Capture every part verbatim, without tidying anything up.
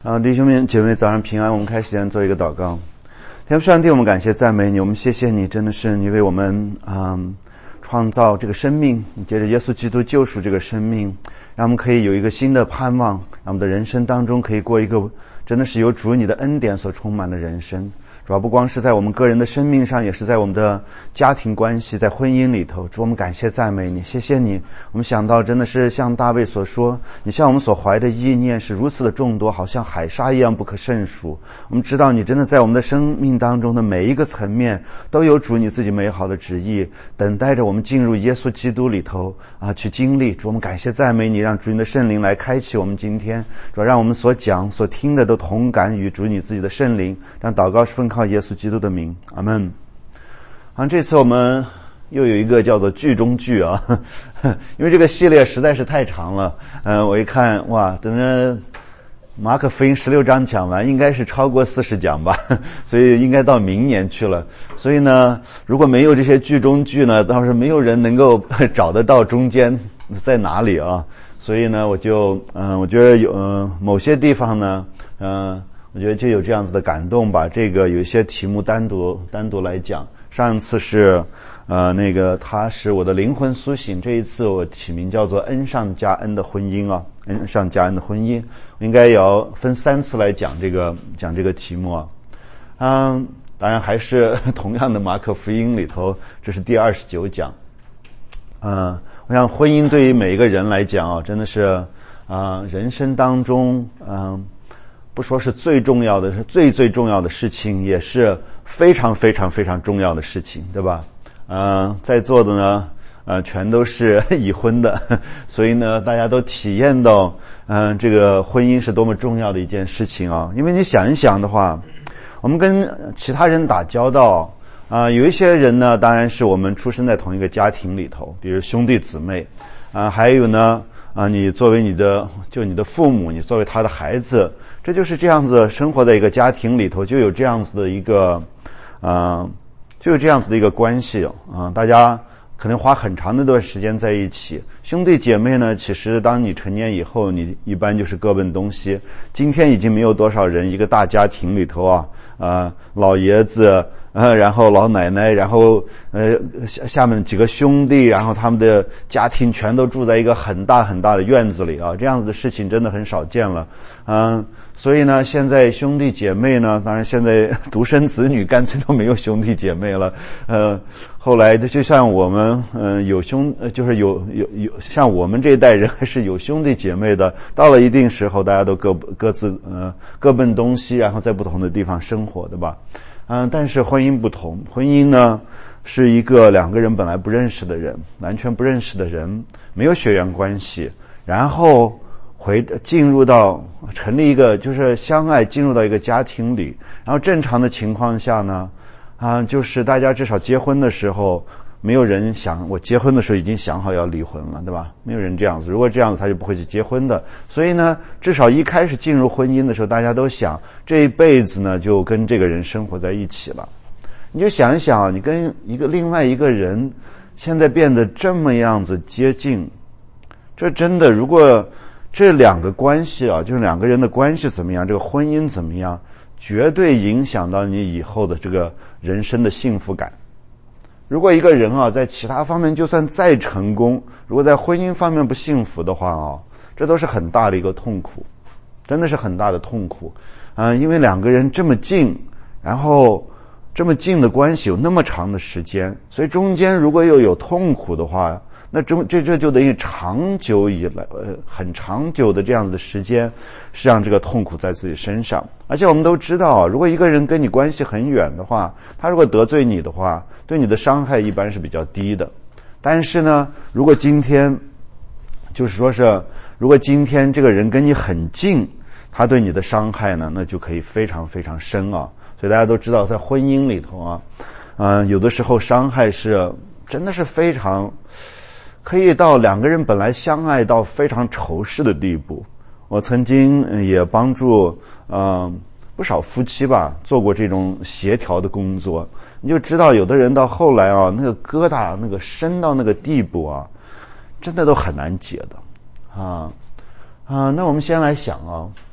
啊，弟兄们姐妹早上平安，我们开始先做一个祷告。天父上帝，我们感谢赞美你，我们谢谢你，真的是你为我们嗯创造这个生命，你借着耶稣基督救赎这个生命，让我们可以有一个新的盼望，让我们的人生当中可以过一个真的是有主你的恩典所充满的人生。主要不光是在我们个人的生命上，也是在我们的家庭关系，在婚姻里头。主，我们感谢赞美你，谢谢你。我们想到真的是像大卫所说，你向我们所怀的意念是如此的众多，好像海沙一样不可胜数。我们知道你真的在我们的生命当中的每一个层面都有主你自己美好的旨意，等待着我们进入耶稣基督里头啊去经历。主，我们感谢赞美你，让主你的圣灵来开启我们今天。主，让我们所讲所听的都同感于主你自己的圣灵，让祷告是奉靠耶稣基督的名，阿们。好，这次我们又有一个叫做剧中剧啊，因为这个系列实在是太长了。嗯、呃，我一看，哇，等着马可福音十六章讲完，应该是超过四十讲吧，所以应该到明年去了。所以呢，如果没有这些剧中剧呢，倒是没有人能够找得到中间在哪里啊。所以呢，我就嗯、呃，我觉得有嗯、呃、某些地方呢，嗯、呃。我觉得就有这样子的感动，把这个有一些题目单独单独来讲。上一次是呃那个他是我的灵魂苏醒，这一次我起名叫做恩上加恩的婚姻啊，恩上加恩的婚姻，应该也要分三次来讲这个讲这个题目啊。嗯，当然还是同样的马可福音里头，这是第二十九讲。嗯，我想婚姻对于每一个人来讲啊，真的是啊、呃、人生当中嗯。呃不说是最重要的，是最最重要的事情，也是非常非常非常重要的事情，对吧？嗯、呃，在座的呢，呃，全都是已婚的，所以呢，大家都体验到，嗯、呃，这个婚姻是多么重要的一件事情啊！因为你想一想的话，我们跟其他人打交道啊、呃，有一些人呢，当然是我们出生在同一个家庭里头，比如兄弟姊妹啊、呃，还有呢。啊，你作为你的就你的父母，你作为他的孩子，这就是这样子生活在一个家庭里头，就有这样子的一个，呃，就有这样子的一个关系啊、呃。大家可能花很长的一段时间在一起。兄弟姐妹呢，其实当你成年以后，你一般就是各奔东西。今天已经没有多少人一个大家庭里头啊，呃，老爷子。呃，然后老奶奶，然后呃下下面几个兄弟，然后他们的家庭全都住在一个很大很大的院子里啊，这样子的事情真的很少见了。嗯，所以呢，现在兄弟姐妹呢，当然现在独生子女干脆都没有兄弟姐妹了。呃，后来就像我们嗯、呃、有兄，就是有有有像我们这一代人还是有兄弟姐妹的，到了一定时候，大家都各各自呃各奔东西，然后在不同的地方生活，对吧？嗯，但是婚姻不同，婚姻呢是一个两个人本来不认识的人，完全不认识的人，没有血缘关系，然后回进入到成立一个就是相爱，进入到一个家庭里，然后正常的情况下呢，啊，就是大家至少结婚的时候，没有人想我结婚的时候已经想好要离婚了，对吧？没有人这样子，如果这样子他就不会去结婚的。所以呢，至少一开始进入婚姻的时候，大家都想这一辈子呢就跟这个人生活在一起了。你就想一想，你跟一个另外一个人现在变得这么样子接近，这真的，如果这两个关系啊，就是两个人的关系怎么样，这个婚姻怎么样，绝对影响到你以后的这个人生的幸福感。如果一个人啊，在其他方面就算再成功，如果在婚姻方面不幸福的话啊，这都是很大的一个痛苦，真的是很大的痛苦。嗯、呃，因为两个人这么近，然后这么近的关系有那么长的时间，所以中间如果又有痛苦的话，那中这这就等于长久以来呃很长久的这样子的时间是让这个痛苦在自己身上。而且我们都知道，如果一个人跟你关系很远的话，他如果得罪你的话，对你的伤害一般是比较低的。但是呢，如果今天就是说是如果今天这个人跟你很近，他对你的伤害呢，那就可以非常非常深啊。所以大家都知道，在婚姻里头啊，嗯、呃，有的时候伤害是真的是非常可以到两个人本来相爱到非常仇视的地步。我曾经也帮助呃不少夫妻吧做过这种协调的工作，你就知道有的人到后来啊，那个疙瘩那个深到那个地步啊，真的都很难解的啊啊。那我们先来想啊，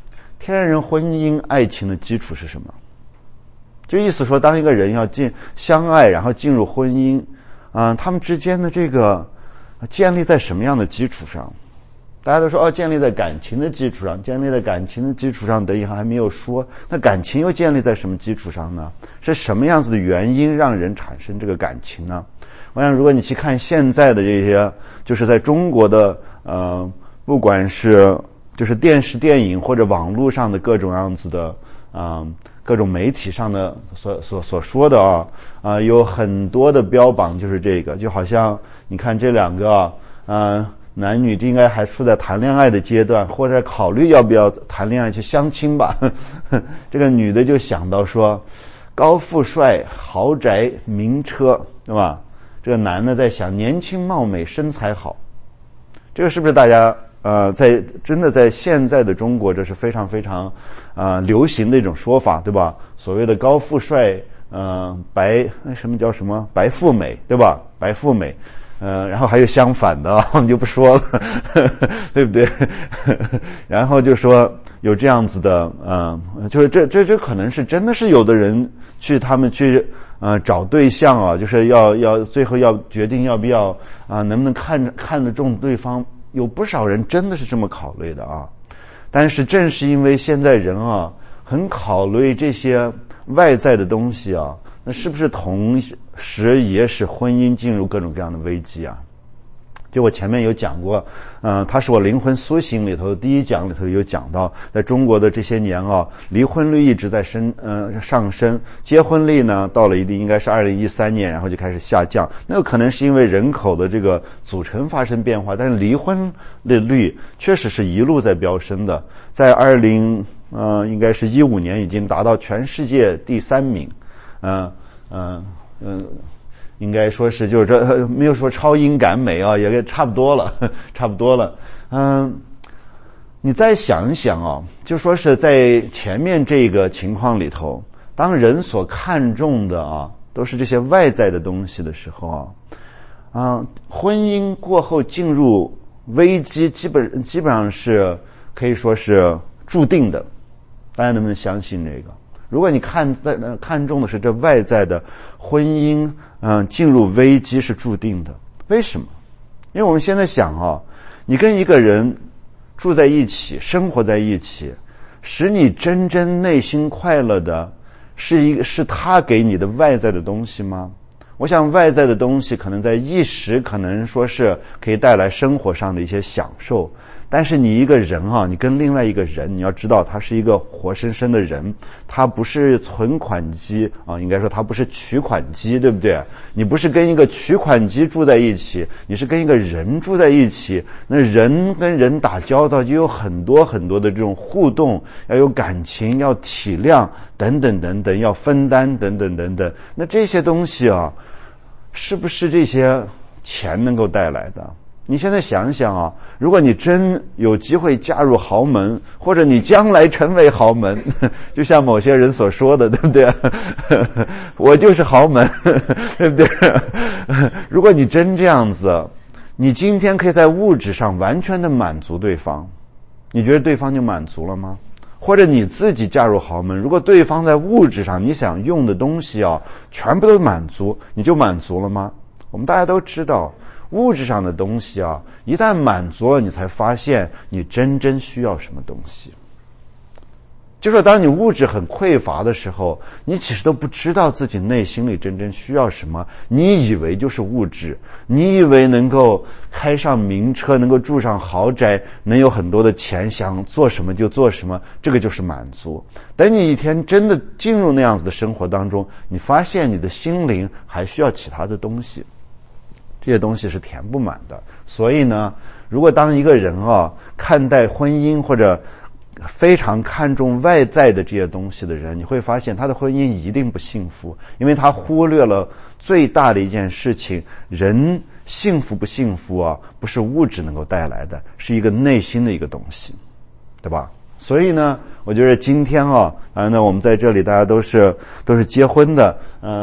天然人婚姻爱情的基础是什么？就意思说，当一个人要进相爱，然后进入婚姻，啊、呃，他们之间的这个建立在什么样的基础上？大家都说哦，建立在感情的基础上，建立在感情的基础上，等一下还没有说，那感情又建立在什么基础上呢？是什么样子的原因让人产生这个感情呢？我想，如果你去看现在的这些，就是在中国的呃，不管是就是电视、电影或者网络上的各种样子的啊、呃，各种媒体上的所所所说的啊啊、呃，有很多的标榜就是这个，就好像你看这两个啊。呃男女应该还处在谈恋爱的阶段，或者考虑要不要谈恋爱去相亲吧。这个女的就想到说，高富帅、豪宅、名车，对吧？这个男的在想年轻貌美、身材好。这个是不是大家呃在真的在现在的中国，这是非常非常呃流行的一种说法，对吧？所谓的高富帅，呃白那什么叫什么白富美，对吧？白富美。呃，然后还有相反的，我们就不说了，对不对？然后就说有这样子的，呃，就是这这这可能是真的是有的人去他们去呃找对象啊，就是要要最后要决定要不要啊、呃，能不能看看得中对方，有不少人真的是这么考虑的啊。但是正是因为现在人啊很考虑这些外在的东西啊。那是不是同时也使婚姻进入各种各样的危机啊？就我前面有讲过，呃，它是我灵魂苏醒里头第一讲里头有讲到，在中国的这些年啊，离婚率一直在升，呃，上升，结婚率呢到了一定应该是二零一三年，然后就开始下降。那有可能是因为人口的这个组成发生变化，但是离婚的率确实是一路在飙升的，在二零呃应该是一五年已经达到全世界第三名。嗯嗯嗯，应该说是就是这没有说超英赶美啊，也差不多了，差不多了。嗯，你再想一想啊，就说是在前面这个情况里头，当人所看重的啊都是这些外在的东西的时候啊，啊，婚姻过后进入危机，基本基本上是可以说是注定的。大家能不能相信这个？如果你看在看重的是这外在的婚姻，嗯、呃，进入危机是注定的。为什么？因为我们现在想啊，你跟一个人住在一起，生活在一起，使你真正内心快乐的，是一个是他给你的外在的东西吗？我想外在的东西可能在一时可能说是可以带来生活上的一些享受，但是你一个人啊，你跟另外一个人，你要知道他是一个活生生的人，他不是存款机啊，应该说他不是取款机，对不对？你不是跟一个取款机住在一起，你是跟一个人住在一起，那人跟人打交道就有很多很多的这种互动，要有感情，要体谅等等等等，要分担等等等等，那这些东西啊，是不是这些钱能够带来的？你现在想想啊，如果你真有机会嫁入豪门，或者你将来成为豪门，就像某些人所说的，对不对？我就是豪门，对不对？如果你真这样子，你今天可以在物质上完全的满足对方，你觉得对方就满足了吗？或者你自己嫁入豪门，如果对方在物质上你想用的东西啊，全部都满足，你就满足了吗？我们大家都知道，物质上的东西啊，一旦满足了，你才发现你真正需要什么东西。就说当你物质很匮乏的时候，你其实都不知道自己内心里真正需要什么，你以为就是物质，你以为能够开上名车，能够住上豪宅，能有很多的钱，想做什么就做什么，这个就是满足。等你一天真的进入那样子的生活当中，你发现你的心灵还需要其他的东西，这些东西是填不满的。所以呢，如果当一个人啊看待婚姻或者非常看重外在的这些东西的人，你会发现他的婚姻一定不幸福，因为他忽略了最大的一件事情，人幸福不幸福啊，不是物质能够带来的，是一个内心的一个东西，对吧？所以呢，我觉得今天啊，啊，那我们在这里大家都是都是结婚的，嗯、呃。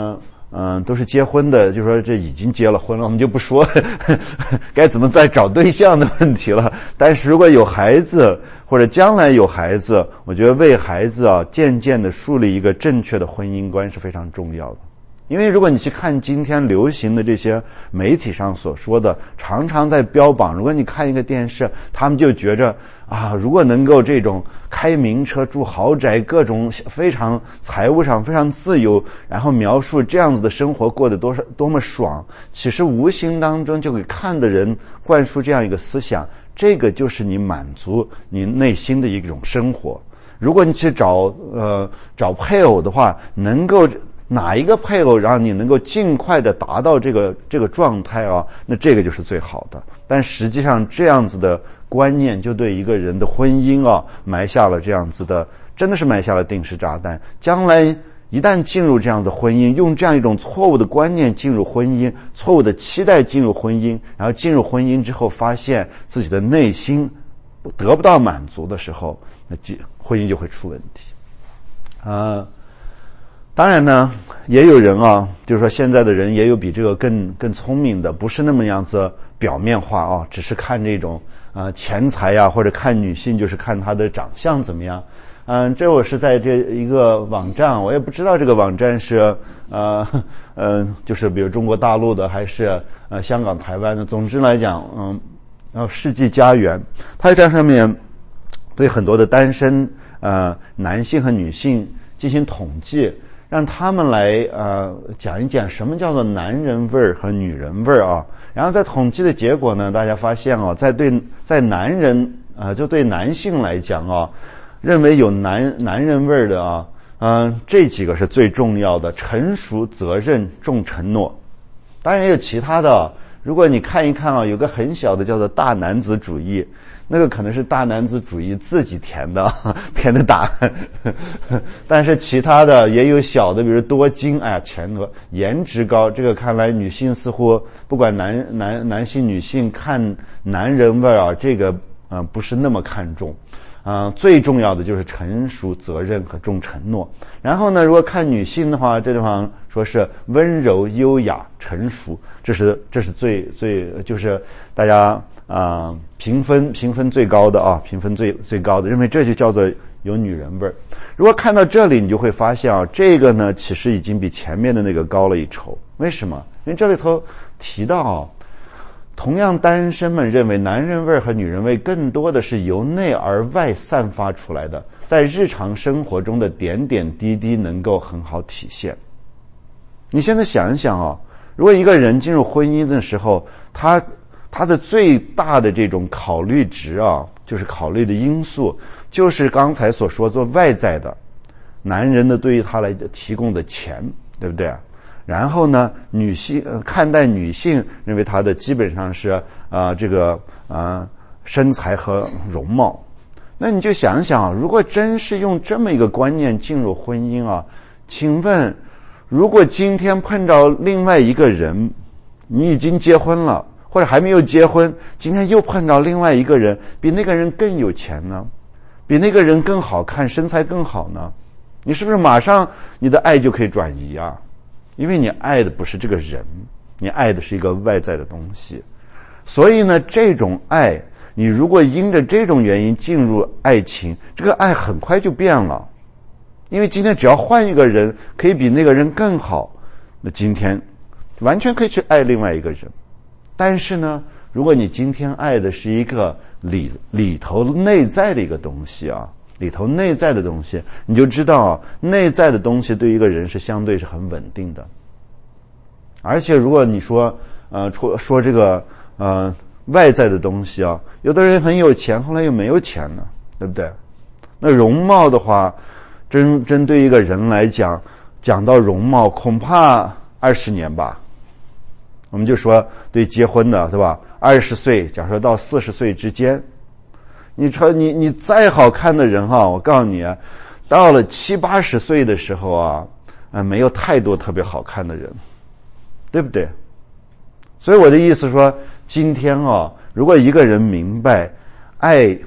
嗯，都是结婚的，就说这已经结了婚了，我们就不说该怎么再找对象的问题了。但是如果有孩子，或者将来有孩子，我觉得为孩子啊，渐渐的树立一个正确的婚姻观是非常重要的。因为如果你去看今天流行的这些媒体上所说的，常常在标榜，如果你看一个电视，他们就觉着啊，如果能够这种开名车、住豪宅，各种非常财务上非常自由，然后描述这样子的生活过得多少多么爽，其实无形当中就给看的人灌输这样一个思想，这个就是你满足你内心的一种生活。如果你去找呃找配偶的话，能够哪一个配偶让你能够尽快的达到这个这个状态啊，那这个就是最好的。但实际上这样子的观念就对一个人的婚姻啊埋下了这样子的，真的是埋下了定时炸弹。将来一旦进入这样的婚姻，用这样一种错误的观念进入婚姻，错误的期待进入婚姻，然后进入婚姻之后发现自己的内心得不到满足的时候，那婚姻就会出问题啊。呃当然呢，也有人啊，就是说现在的人也有比这个更更聪明的，不是那么样子表面化啊，只是看这种啊、呃、钱财呀、啊，或者看女性就是看她的长相怎么样。嗯，这我是在这一个网站，我也不知道这个网站是呃呃就是比如中国大陆的还是呃香港、台湾的。总之来讲，嗯，然后世纪佳缘，它在上面对很多的单身呃男性和女性进行统计。让他们来呃讲一讲什么叫做男人味儿和女人味儿啊。然后在统计的结果呢，大家发现啊，在对在男人呃就对男性来讲啊，认为有男男人味儿的啊，嗯、呃，这几个是最重要的：成熟、责任、重承诺。当然也有其他的，如果你看一看啊，有个很小的叫做大男子主义。那个可能是大男子主义自己填的填的答案，但是其他的也有小的，比如多金，哎呀，钱多，颜值高，这个看来女性似乎不管男男男性女性看男人味啊，这个呃不是那么看重。啊、呃，最重要的就是成熟、责任和重承诺。然后呢，如果看女性的话，这地方说是温柔、优雅、成熟，这是这是最最就是大家啊、呃、评分评分最高的啊，评分最最高的，认为这就叫做有女人味儿。如果看到这里，你就会发现啊，这个呢其实已经比前面的那个高了一筹。为什么？因为这里头提到啊。同样，单身们认为男人味和女人味更多的是由内而外散发出来的，在日常生活中的点点滴滴能够很好体现。你现在想一想啊，如果一个人进入婚姻的时候，他他的最大的这种考虑值啊，就是考虑的因素，就是刚才所说做外在的，男人的对于他来提供的钱，对不对？然后呢，女性、呃、看待女性，认为她的基本上是啊、呃、这个啊、呃、身材和容貌。那你就想想，如果真是用这么一个观念进入婚姻啊，请问，如果今天碰到另外一个人，你已经结婚了，或者还没有结婚，今天又碰到另外一个人，比那个人更有钱呢，比那个人更好看，身材更好呢，你是不是马上你的爱就可以转移啊？因为你爱的不是这个人，你爱的是一个外在的东西。所以呢，这种爱，你如果因着这种原因进入爱情，这个爱很快就变了。因为今天只要换一个人可以比那个人更好，那今天完全可以去爱另外一个人。但是呢，如果你今天爱的是一个里里头内在的一个东西啊，里头内在的东西，你就知道啊，内在的东西对一个人是相对是很稳定的。而且如果你说呃说说这个呃外在的东西啊，有的人很有钱，后来又没有钱了，对不对？那容貌的话，针针对一个人来讲，讲到容貌恐怕二十年吧。我们就说对结婚的，对吧？二十岁，假设到四十岁之间。你说你你再好看的人哈，我告诉你，到了七八十岁的时候啊，呃，没有太多特别好看的人，对不对？所以我的意思说，今天啊，如果一个人明白，爱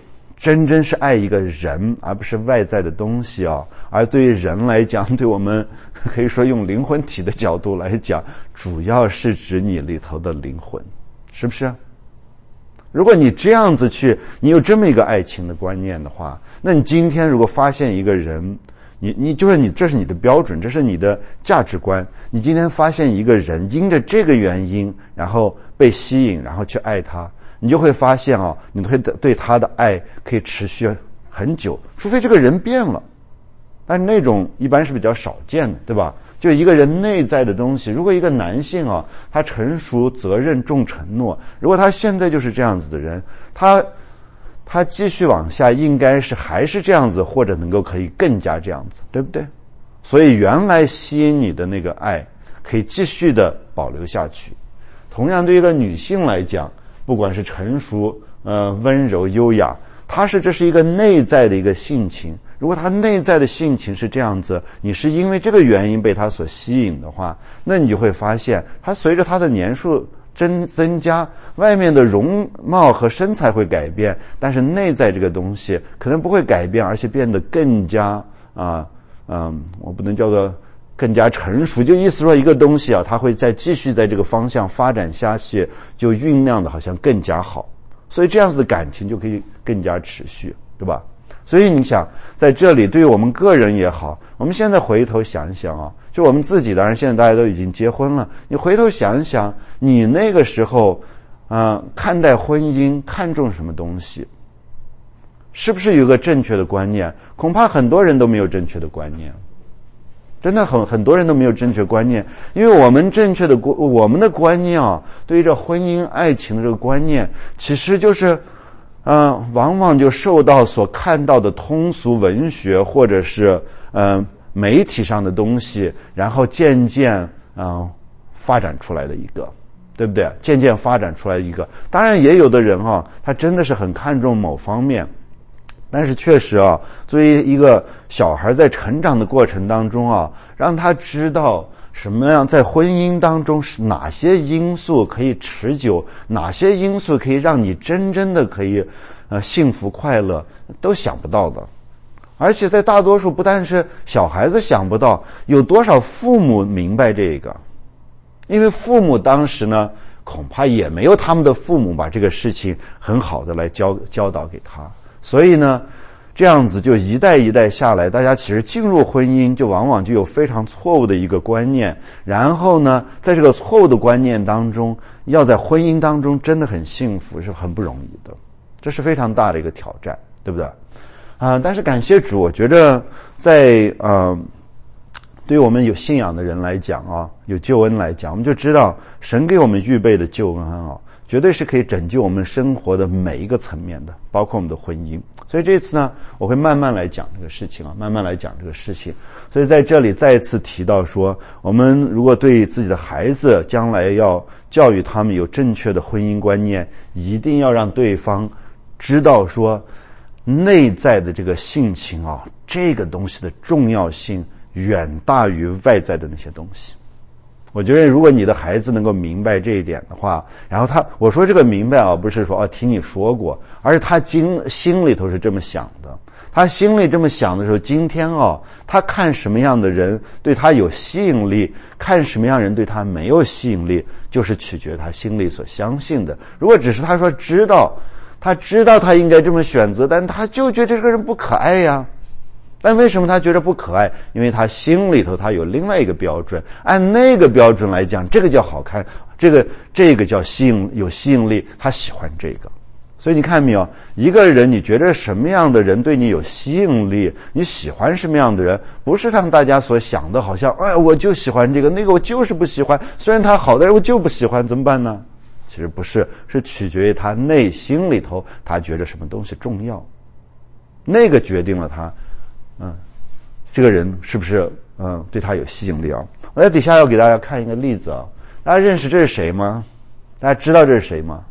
真正是爱一个人，而不是外在的东西啊。而对于人来讲，对我们可以说用灵魂体的角度来讲，主要是指你里头的灵魂，是不是？如果你这样子去，你有这么一个爱情的观念的话，那你今天如果发现一个人，你你就是你，这是你的标准，这是你的价值观。你今天发现一个人因着这个原因，然后被吸引，然后去爱他，你就会发现啊，你会对他的爱可以持续很久，除非这个人变了。但是那种一般是比较少见的，对吧？就一个人内在的东西，如果一个男性啊，他成熟、责任、重承诺，如果他现在就是这样子的人，他他继续往下应该是还是这样子，或者能够可以更加这样子，对不对？所以原来吸引你的那个爱可以继续的保留下去。同样对一个女性来讲，不管是成熟、呃温柔、优雅，她是这是一个内在的一个性情。如果她内在的性情是这样子，你是因为这个原因被她所吸引的话，那你就会发现她随着她的年数增增加，外面的容貌和身材会改变，但是内在这个东西可能不会改变，而且变得更加啊嗯，我不能叫做更加成熟，就意思说一个东西啊，它会再继续在这个方向发展下去，就酝酿的好像更加好，所以这样子的感情就可以更加持续，对吧？所以你想在这里对于我们个人也好，我们现在回头想一想啊，就我们自己，当然现在大家都已经结婚了，你回头想一想你那个时候啊、呃，看待婚姻看重什么东西，是不是有个正确的观念？恐怕很多人都没有正确的观念，真的很很多人都没有正确观念，因为我们正确的我们的观念啊，对于这婚姻爱情的这个观念，其实就是嗯、呃，往往就受到所看到的通俗文学或者是嗯、呃、媒体上的东西，然后渐渐嗯、呃、发展出来的一个，对不对？渐渐发展出来一个。当然也有的人啊，他真的是很看重某方面，但是确实啊，作为一个小孩在成长的过程当中啊，让他知道什么样在婚姻当中是哪些因素可以持久，哪些因素可以让你真正的可以呃幸福快乐，都想不到的。而且在大多数不但是小孩子想不到，有多少父母明白这个？因为父母当时呢，恐怕也没有他们的父母把这个事情很好的来教教导给他。所以呢，这样子就一代一代下来，大家其实进入婚姻就往往就有非常错误的一个观念，然后呢，在这个错误的观念当中，要在婚姻当中真的很幸福是很不容易的，这是非常大的一个挑战，对不对？啊、呃，但是感谢主，我觉得在呃，对于我们有信仰的人来讲啊，有救恩来讲，我们就知道神给我们预备的救恩啊，绝对是可以拯救我们生活的每一个层面的，包括我们的婚姻。所以这次呢，我会慢慢来讲这个事情啊，慢慢来讲这个事情。所以在这里再一次提到说，我们如果对自己的孩子将来要教育他们有正确的婚姻观念，一定要让对方知道说，内在的这个性情啊，这个东西的重要性远大于外在的那些东西。我觉得如果你的孩子能够明白这一点的话，然后他，我说这个明白啊，不是说啊听你说过，而是他经心里头是这么想的。他心里这么想的时候，今天啊，他看什么样的人对他有吸引力，看什么样人对他没有吸引力，就是取决他心里所相信的。如果只是他说知道，他知道他应该这么选择，但他就觉得这个人不可爱呀。但为什么他觉得不可爱？因为他心里头他有另外一个标准，按那个标准来讲，这个叫好看，这个这个叫吸引，有吸引力，他喜欢这个。所以你看没有，一个人你觉得什么样的人对你有吸引力，你喜欢什么样的人，不是像大家所想的好像哎我就喜欢这个，那个我就是不喜欢，虽然他好，但是我就不喜欢，怎么办呢？其实不是，是取决于他内心里头他觉得什么东西重要，那个决定了他嗯，这个人是不是嗯对他有吸引力啊？我在底下要给大家看一个例子啊，大家认识这是谁吗？大家知道这是谁吗？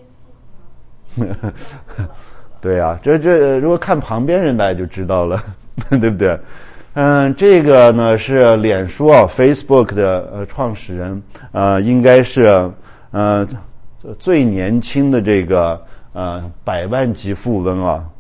对啊，这这如果看旁边人大家就知道了，对不对？嗯，这个呢是脸书啊 Facebook 的呃创始人，呃应该是呃最年轻的这个呃百万级富翁啊，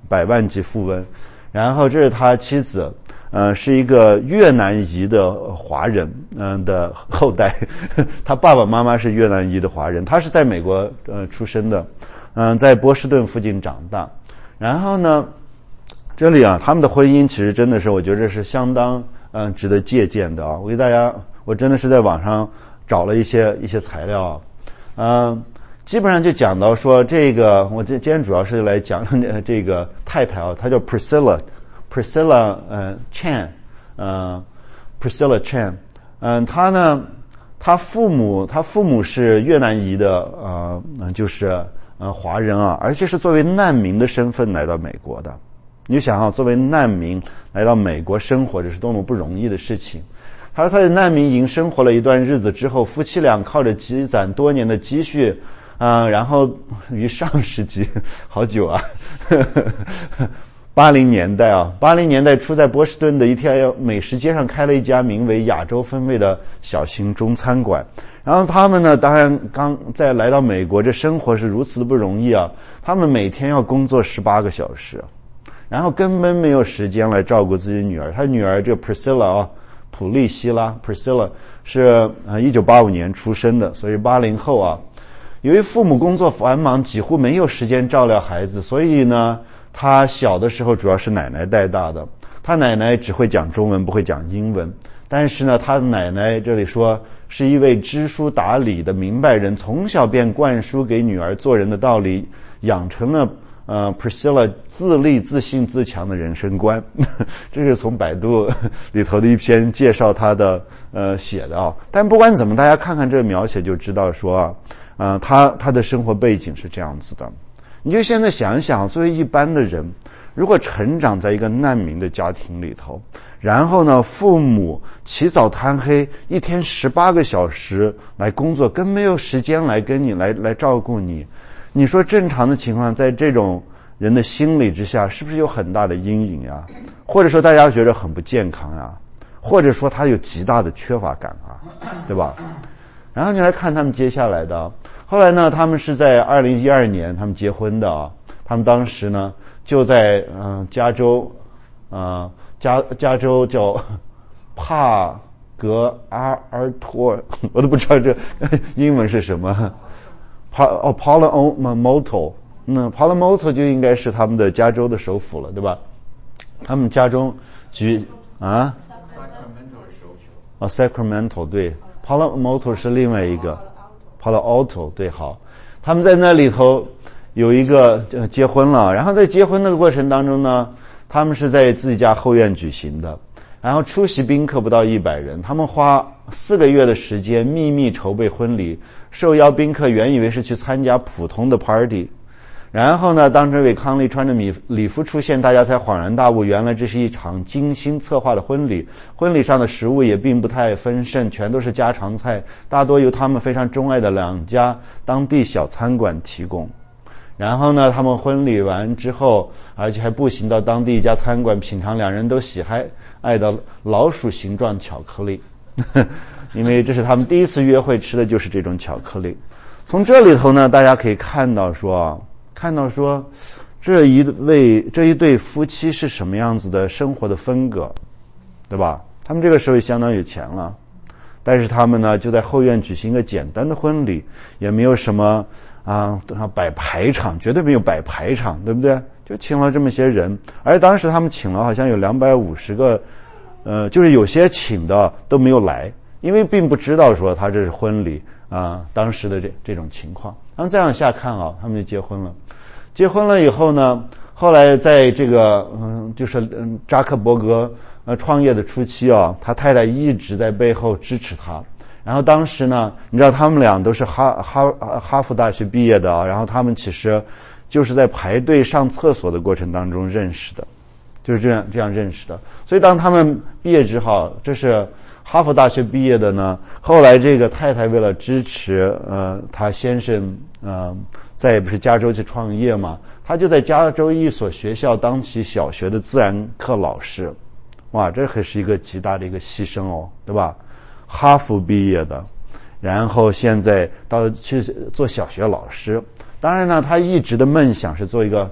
百万级富翁。然后这是他妻子，呃，是一个越南裔的华人，嗯、呃、的后代。他爸爸妈妈是越南裔的华人，他是在美国呃出生的，嗯、呃，在波士顿附近长大。然后呢，这里啊，他们的婚姻其实真的是，我觉得是相当嗯、呃、值得借鉴的啊。我给大家，我真的是在网上找了一些一些材料啊，嗯、呃。基本上就讲到说这个，我这今天主要是来讲这个太太啊，她叫 Priscilla，Priscilla 呃 Chan， 呃 Priscilla Chan， 嗯、呃，她呢，她父母，她父母是越南裔的，呃，就是呃华人啊，而且是作为难民的身份来到美国的。你就想啊，作为难民来到美国生活，这是多么不容易的事情。他说他在难民营生活了一段日子之后，夫妻俩靠着积攒多年的积蓄。啊、呃，然后于上世纪好久啊，八零年代啊，八零年代初在波士顿的一条美食街上开了一家名为亚洲风味的小型中餐馆。然后他们呢，当然刚在来到美国，这生活是如此的不容易啊，他们每天要工作十八个小时，然后根本没有时间来照顾自己女儿。他女儿这个 Priscilla 啊，普利希拉 Priscilla 是呃一九八五年出生的，所以八零后啊。由于父母工作繁忙，几乎没有时间照料孩子，所以呢，他小的时候主要是奶奶带大的。他奶奶只会讲中文，不会讲英文。但是呢，他的奶奶这里说是一位知书达理的明白人，从小便灌输给女儿做人的道理，养成了呃 Priscilla 自立、自信、自强的人生观。这是从百度里头的一篇介绍他的呃写的啊。但不管怎么，大家看看这个描写就知道说啊。呃，他他的生活背景是这样子的，你就现在想一想，作为一般的人，如果成长在一个难民的家庭里头，然后呢，父母起早贪黑，一天十八个小时来工作，更没有时间来跟你来来照顾你，你说正常的情况，在这种人的心理之下，是不是有很大的阴影呀？或者说大家觉得很不健康呀？或者说他有极大的缺乏感啊，对吧？然后你来看他们接下来的，后来呢，他们是在二零一二年他们结婚的啊。他们当时呢就在嗯、呃、加州，呃加加州叫帕格阿尔托，我都不知道这英文是什么。帕哦 Palomoto， 那 Palomoto 就应该是他们的加州的首府了，对吧？他们加州举啊 Sacramento 是首府。 哦 Sacramento 对。Palomoto 是另外一个 Palo Alto 对，好，他们在那里头有一个呃结婚了，然后在结婚的过程当中呢，他们是在自己家后院举行的，然后出席宾客不到一百人，他们花四个月的时间秘密筹备婚礼，受邀宾客原以为是去参加普通的 party。然后呢，当这位康利穿着礼礼服出现，大家才恍然大悟，原来这是一场精心策划的婚礼。婚礼上的食物也并不太丰盛，全都是家常菜，大多由他们非常钟爱的两家当地小餐馆提供。然后呢，他们婚礼完之后，而且还步行到当地一家餐馆品尝两人都喜爱爱的老鼠形状巧克力，因为这是他们第一次约会吃的就是这种巧克力。从这里头呢，大家可以看到说看到说这一位这一对夫妻是什么样子的生活的风格，对吧？他们这个时候也相当有钱了，但是他们呢就在后院举行一个简单的婚礼，也没有什么啊摆排场，绝对没有摆排场，对不对？就请了这么些人，而当时他们请了好像有两百五十个，呃，就是有些请的都没有来，因为并不知道说他这是婚礼啊，当时的这这种情况。然后再往下看啊，他们就结婚了。结婚了以后呢，后来在这个嗯，就是嗯扎克伯格呃创业的初期啊，他太太一直在背后支持他。然后当时呢，你知道他们俩都是哈哈哈佛大学毕业的啊，然后他们其实就是在排队上厕所的过程当中认识的，就是这样这样认识的。所以当他们毕业之后，这是哈佛大学毕业的呢，后来这个太太为了支持呃他先生呃在不是加州去创业嘛，他就在加州一所学校当起小学的自然课老师。哇，这可是一个极大的一个牺牲哦，对吧？哈佛毕业的，然后现在到去做小学老师。当然呢，他一直的梦想是做一个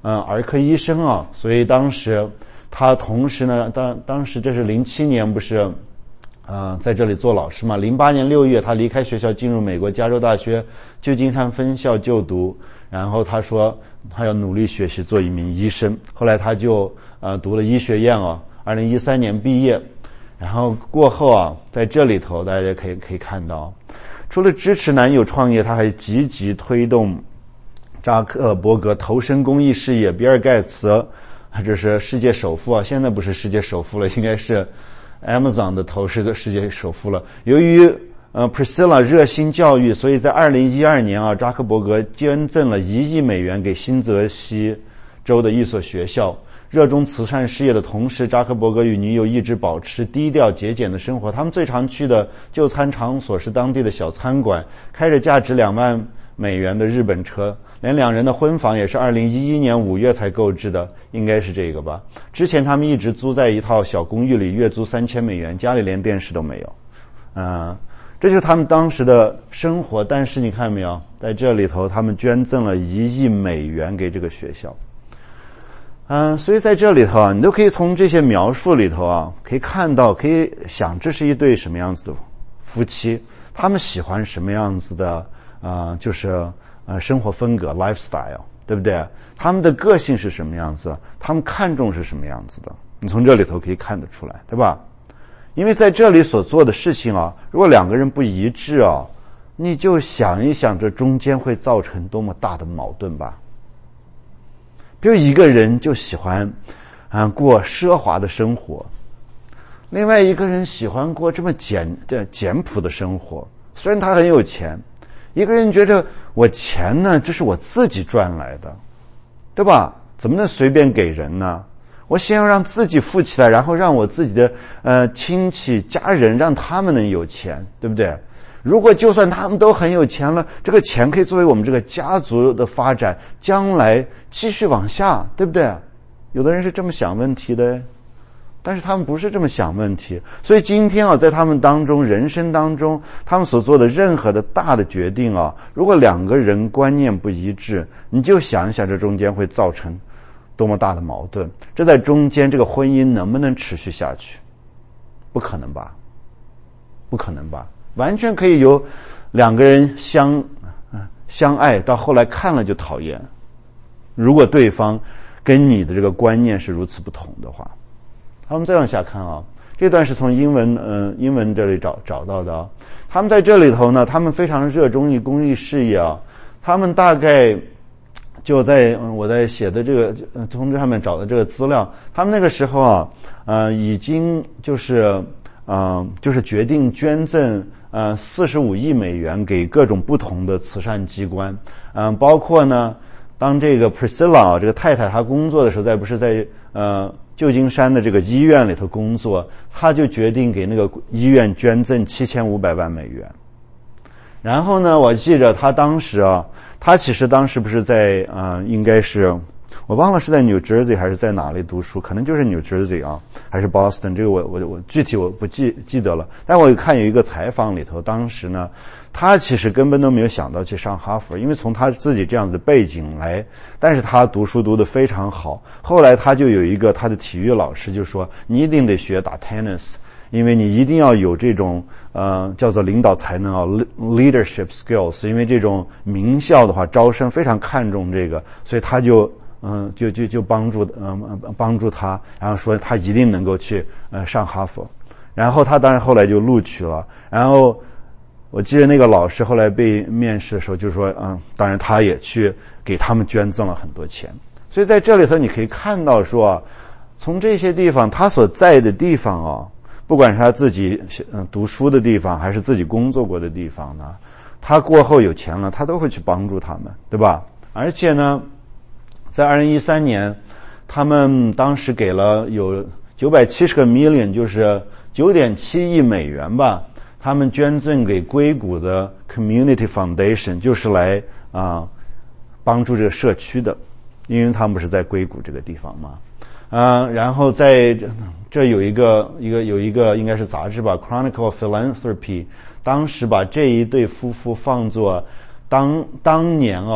嗯儿科医生啊，所以当时他同时呢，当当时这是零七年不是，呃，在这里做老师嘛。零八年六月，他离开学校进入美国加州大学旧金山分校就读，然后他说他要努力学习做一名医生。后来他就呃读了医学院啊，二零一三年毕业。然后过后啊，在这里头大家可以可以看到，除了支持男友创业，他还积极推动扎克伯格投身公益事业。比尔盖茨，这是世界首富啊，现在不是世界首富了，应该是 Amazon 的头是世界首富了。由于呃 Priscilla 热心教育，所以在二零一二年啊，扎克伯格捐赠了一亿美元给新泽西州的一所学校。热衷慈善事业的同时，扎克伯格与女友一直保持低调节俭的生活。他们最常去的就餐场所是当地的小餐馆，开着价值两万美元的日本车，连两人的婚房也是二零一一年五月才购置的，应该是这个吧。之前他们一直租在一套小公寓里，月租三千美元，家里连电视都没有。嗯、呃，这就是他们当时的生活。但是你看没有，在这里头他们捐赠了一亿美元给这个学校。嗯，所以在这里头啊，你都可以从这些描述里头啊，可以看到，可以想这是一对什么样子的夫妻，他们喜欢什么样子的呃就是呃生活风格 lifestyle， 对不对？他们的个性是什么样子，他们看重是什么样子的，你从这里头可以看得出来，对吧？因为在这里所做的事情啊，如果两个人不一致啊，你就想一想这中间会造成多么大的矛盾吧。比如一个人就喜欢啊过奢华的生活，另外一个人喜欢过这么简简朴的生活。虽然他很有钱，一个人觉得我钱呢，这是我自己赚来的，对吧？怎么能随便给人呢？我先要让自己富起来，然后让我自己的呃亲戚家人让他们能有钱，对不对？如果就算他们都很有钱了，这个钱可以作为我们这个家族的发展，将来继续往下，对不对？有的人是这么想问题的，但是他们不是这么想问题。所以今天啊，在他们当中，人生当中，他们所做的任何的大的决定啊，如果两个人观念不一致，你就想一想这中间会造成多么大的矛盾。这在中间这个婚姻能不能持续下去？不可能吧？不可能吧？完全可以由两个人相相爱到后来看了就讨厌，如果对方跟你的这个观念是如此不同的话。他们再往下看啊，这段是从英文嗯、呃、英文这里找找到的啊。他们在这里头呢，他们非常热衷于公益事业啊。他们大概就在嗯我在写的这个通知上面找的这个资料，他们那个时候啊呃已经就是呃就是决定捐赠呃四十五亿美元给各种不同的慈善机关。嗯、呃、包括呢，当这个 Priscilla 这个太太她工作的时候，在不是在呃旧金山的这个医院里头工作，她就决定给那个医院捐赠七千五百万美元。然后呢，我记着他当时啊，他其实当时不是在呃应该是我忘了是在 New Jersey 还是在哪里读书，可能就是 New Jersey 啊，还是 Boston， 这个我我我具体我不记记得了。但我看有一个采访里头，当时呢，他其实根本都没有想到去上哈佛，因为从他自己这样的背景来，但是他读书读得非常好。后来他就有一个他的体育老师就说，你一定得学打 tennis， 因为你一定要有这种呃叫做领导才能啊 leadership skills， 因为这种名校的话招生非常看重这个，所以他就嗯，就就就帮助嗯帮助他，然后说他一定能够去呃上哈佛，然后他当然后来就录取了。然后我记得那个老师后来被面试的时候就说，嗯，当然他也去给他们捐赠了很多钱。所以在这里头你可以看到说，从这些地方他所在的地方啊，不管是他自己嗯读书的地方，还是自己工作过的地方呢，他过后有钱了，他都会去帮助他们，对吧？而且呢，在二零一三年，他们当时给了有九百七十个 million， 就是九点七亿美元吧，他们捐赠给硅谷的 Community Foundation， 就是来啊、呃、帮助这个社区的，因为他们不是在硅谷这个地方嘛。啊、呃，然后在这这有一个一个有一个应该是杂志吧 ，Chronicle of Philanthropy， 当时把这一对夫妇放作当当年啊。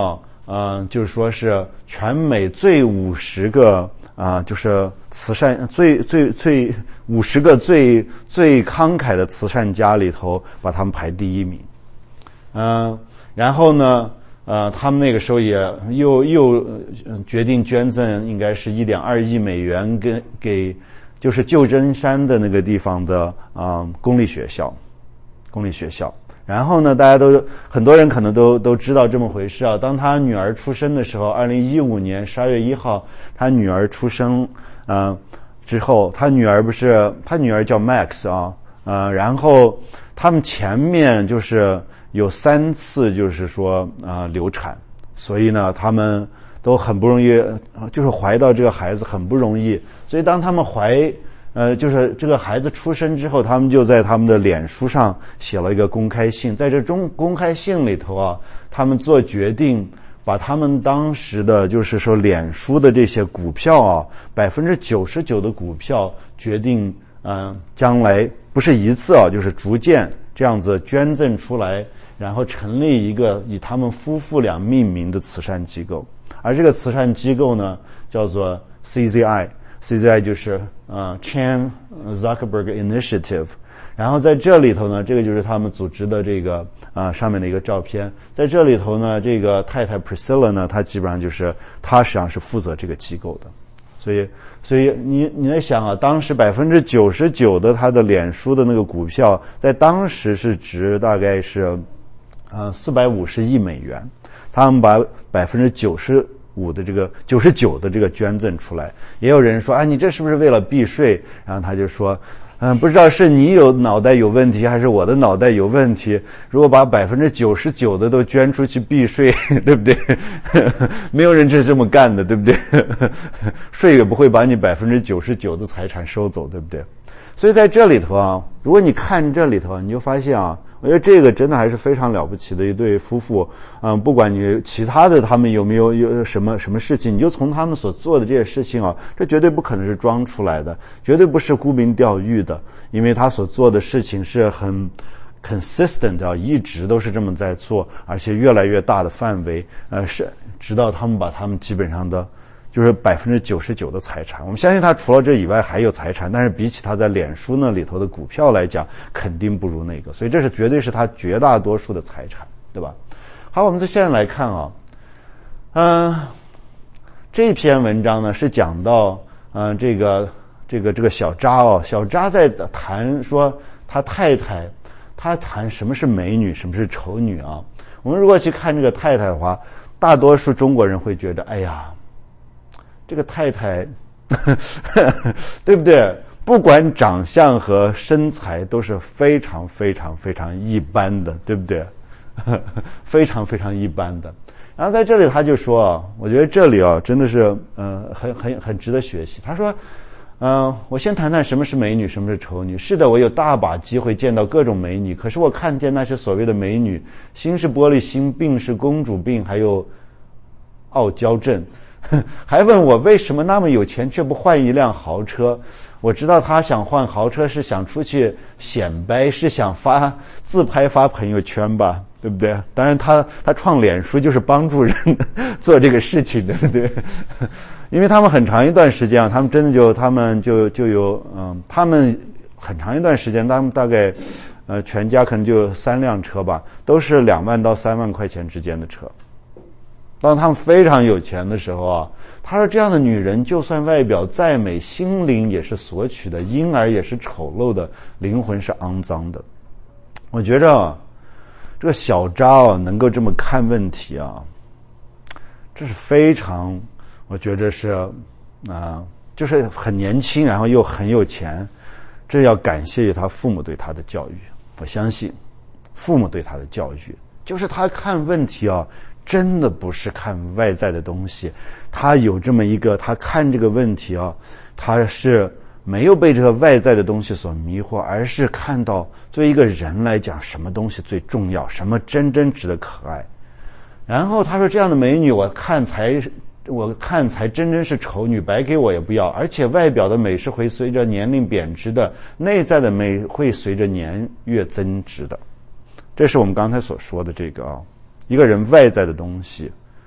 嗯、呃，就是说是全美最五十个啊、呃，就是慈善最最最五十个最最慷慨的慈善家里头，把他们排第一名。嗯、呃，然后呢，呃，他们那个时候也又又决定捐赠，应该是一点二亿美元给给就是旧金山的那个地方的啊、呃、公立学校，公立学校。然后呢，大家都很多人可能都都知道这么回事啊。当他女儿出生的时候，二零一五年十二月一号，他女儿出生，呃，之后，他女儿不是他女儿叫 Max 啊，呃，然后他们前面就是有三次就是说啊、呃、流产，所以呢，他们都很不容易，就是怀到这个孩子很不容易，所以当他们怀。呃，就是这个孩子出生之后，他们就在他们的脸书上写了一个公开信，在这中公开信里头啊，他们做决定，把他们当时的就是说脸书的这些股票啊，百分之九十九的股票决定，嗯、呃，将来不是一次啊，就是逐渐这样子捐赠出来，然后成立一个以他们夫妇俩命名的慈善机构，而这个慈善机构呢，叫做 C Z I。C Z I 就是呃 Chan Zuckerberg Initiative， 然后在这里头呢，这个就是他们组织的这个啊、呃、上面的一个照片，在这里头呢，这个太太 Priscilla 呢，她基本上就是她实际上是负责这个机构的，所以所以你你在想啊，当时百分之九十九的他的脸书的那个股票，在当时是值大概是呃四百五十亿美元，他们把百分之九十。五的这个九十九的这个捐赠出来，也有人说啊，你这是不是为了避税？然后他就说，嗯，不知道是你有脑袋有问题，还是我的脑袋有问题。如果把百分之九十九的都捐出去避税，对不对？没有人是这么干的，对不对？税也不会把你百分之九十九的财产收走，对不对？所以在这里头啊，如果你看这里头，你就发现啊，我觉得这个真的还是非常了不起的一对夫妇。嗯，不管你其他的他们有没有有什么什么事情，你就从他们所做的这些事情啊，这绝对不可能是装出来的，绝对不是沽名钓誉的，因为他所做的事情是很 consistent 啊，一直都是这么在做，而且越来越大的范围，呃，是直到他们把他们基本上的。就是百分之九十九的财产，我们相信他除了这以外还有财产，但是比起他在脸书那里头的股票来讲，肯定不如那个，所以这是绝对是他绝大多数的财产，对吧？好，我们现在来看啊，嗯、呃，这篇文章呢是讲到，嗯、呃，这个这个这个小扎哦，小扎在谈说他太太，他谈什么是美女，什么是丑女啊？我们如果去看这个太太的话，大多数中国人会觉得，哎呀。这个太太对不对？不管长相和身材都是非常非常非常一般的，对不对？非常非常一般的。然后在这里他就说啊，我觉得这里啊真的是嗯、呃、很很很值得学习。他说嗯、呃，我先谈谈什么是美女，什么是丑女。是的，我有大把机会见到各种美女，可是我看见那些所谓的美女，心是玻璃心，病是公主病，还有傲娇症。还问我为什么那么有钱却不换一辆豪车。我知道他想换豪车是想出去显摆，是想发自拍发朋友圈吧，对不对？当然他他创脸书就是帮助人做这个事情，对不对？因为他们很长一段时间啊，他们真的就他们就就有嗯，他们很长一段时间，他们大概呃全家可能就有三辆车吧，都是两万到三万块钱之间的车。当他们非常有钱的时候啊，他说这样的女人就算外表再美，心灵也是索取的，婴儿也是丑陋的，灵魂是肮脏的。我觉着啊，这个小扎啊能够这么看问题啊，这是非常，我觉着是啊、呃，就是很年轻，然后又很有钱，这要感谢于他父母对他的教育。我相信父母对他的教育，就是他看问题啊真的不是看外在的东西，他有这么一个，他看这个问题啊，他是没有被这个外在的东西所迷惑，而是看到作为一个人来讲，什么东西最重要，什么真真值得可爱。然后他说这样的美女我看才我看才真真是丑女，白给我也不要，而且外表的美是会随着年龄贬值的，内在的美会随着年月增值的。这是我们刚才所说的这个啊，一个人外在的东西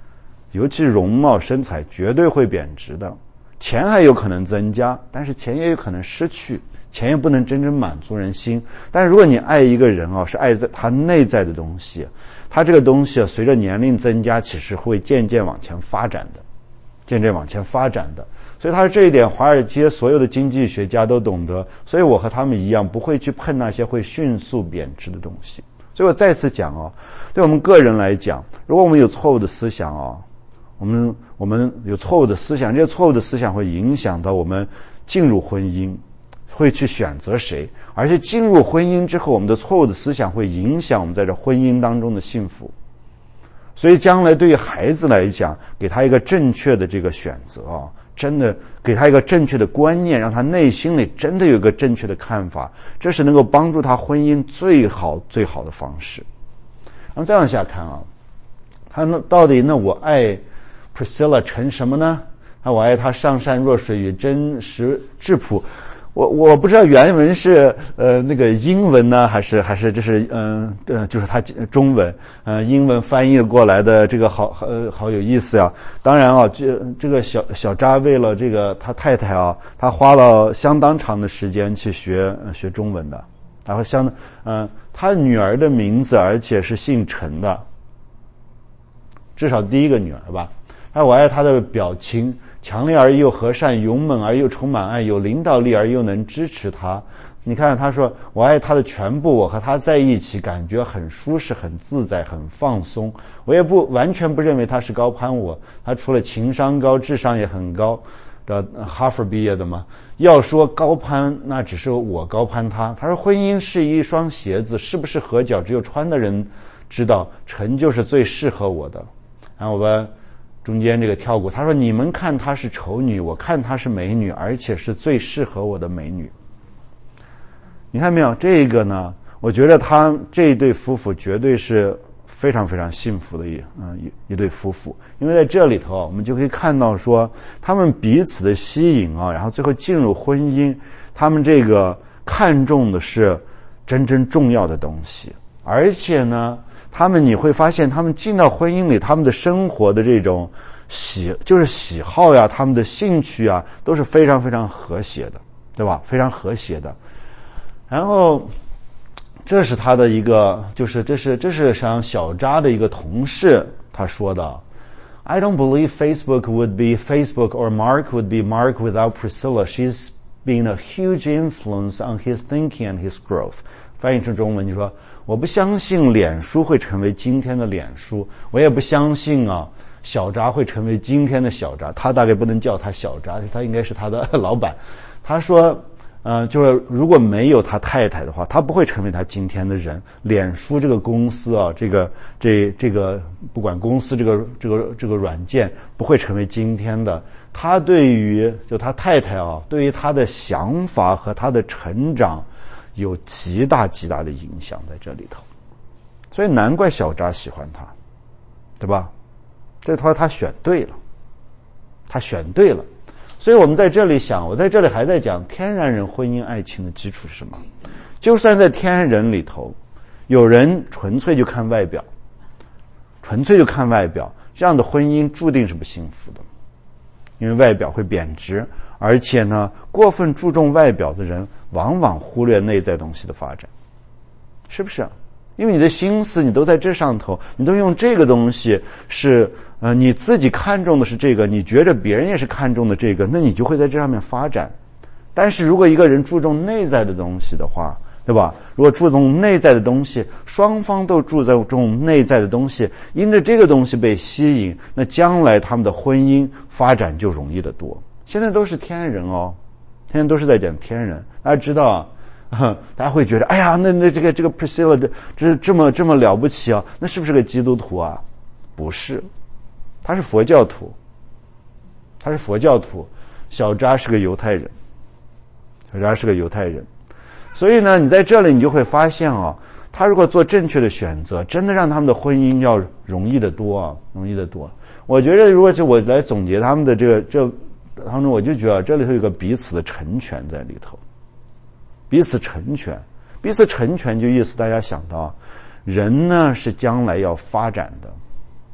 尤其容貌身材绝对会贬值的。钱还有可能增加，但是钱也有可能失去，钱也不能真正满足人心。但是如果你爱一个人啊，是爱在他内在的东西，他这个东西啊，随着年龄增加，其实会渐渐往前发展的，渐渐往前发展的。所以他这一点，华尔街所有的经济学家都懂得。所以我和他们一样，不会去碰那些会迅速贬值的东西。所以我再次讲哦，对我们个人来讲，如果我们有错误的思想哦，我们我们有错误的思想，这些错误的思想会影响到我们进入婚姻，会去选择谁，而且进入婚姻之后，我们的错误的思想会影响我们在这婚姻当中的幸福。所以将来对于孩子来讲，给他一个正确的这个选择啊，真的给他一个正确的观念，让他内心里真的有一个正确的看法，这是能够帮助他婚姻最好最好的方式。那么再往下看啊，他那到底那我爱 Priscilla 成什么呢？那我爱他上善若水与真实质朴。我我不知道原文是呃那个英文呢，还是还是就是嗯呃就是他中文呃英文翻译过来的，这个好呃好有意思呀。当然啊，这这个小小扎为了这个他太太啊，他花了相当长的时间去学呃学中文的，然后相嗯、呃、他女儿的名字而且是姓陈的，至少第一个女儿吧。而我爱他的表情，强烈而又和善，勇猛而又充满爱，有领导力而又能支持他。你看他说我爱他的全部，我和他在一起感觉很舒适，很自在，很放松。我也不完全不认为他是高攀我，他除了情商高，智商也很高的，哈佛毕业的嘛。要说高攀，那只是我高攀他。他说婚姻是一双鞋子，是不是合脚只有穿的人知道，陈就是最适合我的。然后我们中间这个跳过，他说你们看她是丑女，我看她是美女，而且是最适合我的美女。你看没有这个呢，我觉得他这一对夫妇绝对是非常非常幸福的一嗯一一对夫妇。因为在这里头我们就可以看到说他们彼此的吸引啊，然后最后进入婚姻，他们这个看重的是真正重要的东西。而且呢，他们你会发现他们进到婚姻里，他们的生活的这种喜就是喜好呀，他们的兴趣啊，都是非常非常和谐的，对吧？非常和谐的。然后这是他的一个，就是这是这是像小扎的一个同事他说的， I don't believe Facebook would be Facebook or Mark would be Mark without Priscilla. She's been a huge influence on his thinking and his growth. 翻译成中文就说，我不相信脸书会成为今天的脸书，我也不相信啊小扎会成为今天的小扎。他大概不能叫他小扎，他应该是他的老板。他说呃，就是如果没有他太太的话，他不会成为他今天的人。脸书这个公司啊，这个这这个不管公司这个这个这个软件不会成为今天的。他对于就他太太啊，对于他的想法和他的成长有极大极大的影响在这里头，所以难怪小扎喜欢他，对吧？这他他选对了，他选对了。所以我们在这里想，我在这里还在讲天然人婚姻爱情的基础是什么？就算在天然人里头，有人纯粹就看外表，纯粹就看外表，这样的婚姻注定是不幸福的，因为外表会贬值，而且呢，过分注重外表的人往往忽略内在东西的发展，是不是？因为你的心思你都在这上头，你都用这个东西是呃你自己看重的是这个，你觉得别人也是看重的这个，那你就会在这上面发展。但是如果一个人注重内在的东西的话，对吧？如果注重内在的东西，双方都注重内在的东西，因着这个东西被吸引，那将来他们的婚姻发展就容易得多。现在都是天人哦，现在都是在讲天人。大家知道啊，大家会觉得，哎呀，那那这个这个 Priscilla 这这这么这么了不起啊？那是不是个基督徒啊？不是，他是佛教徒，他是佛教徒。小扎是个犹太人，小扎是个犹太人。所以呢，你在这里你就会发现啊，他如果做正确的选择，真的让他们的婚姻要容易得多啊，容易得多。我觉得如果是我来总结他们的这个这当中，我就觉得这里头有个彼此的成全在里头。彼此成全，彼此成全就意思大家想到，人呢是将来要发展的，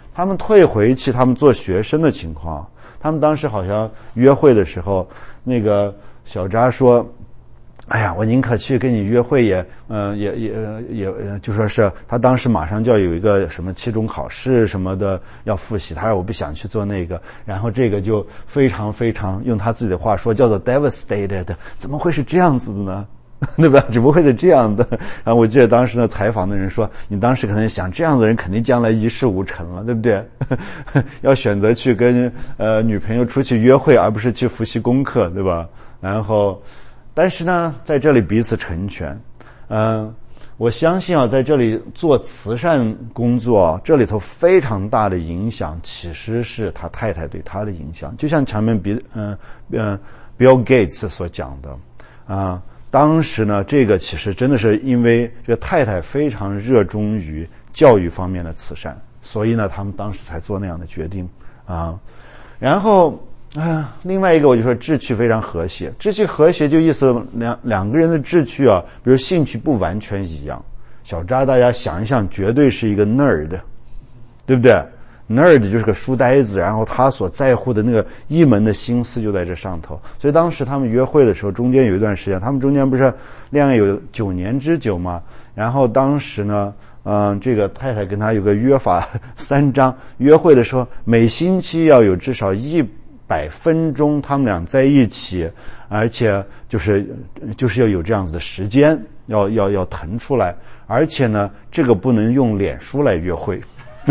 他们退回去他们做学生的情况。他们当时好像约会的时候，那个小扎说，哎呀，我宁可去跟你约会也，呃，也也也，就说是他当时马上就要有一个什么期中考试什么的要复习，他说我不想去做那个，然后这个就非常非常用他自己的话说叫做 devastated， 怎么会是这样子的呢？对吧？只不会是这样的。然后我记得当时呢，采访的人说，你当时可能想，这样的人肯定将来一事无成了，对不对？要选择去跟呃女朋友出去约会，而不是去复习功课，对吧？然后，但是呢，在这里彼此成全。嗯、呃，我相信啊，在这里做慈善工作，这里头非常大的影响，其实是他太太对他的影响。就像前面比嗯嗯、呃、Bill Gates 所讲的啊。呃当时呢，这个其实真的是因为这个太太非常热衷于教育方面的慈善，所以呢，他们当时才做那样的决定啊。然后啊，另外一个我就说志趣非常和谐，志趣和谐就意思两两个人的志趣啊，比如兴趣不完全一样。小扎大家想一想，绝对是一个 nerd， 对不对？nerd 就是个书呆子，然后他所在乎的那个一门的心思就在这上头。所以当时他们约会的时候，中间有一段时间，他们中间不是恋爱有九年之久嘛？然后当时呢，嗯、呃，这个太太跟他有个约法三章，约会的时候每星期要有至少一百分钟他们俩在一起，而且就是就是要有这样子的时间，要要要腾出来，而且呢，这个不能用脸书来约会。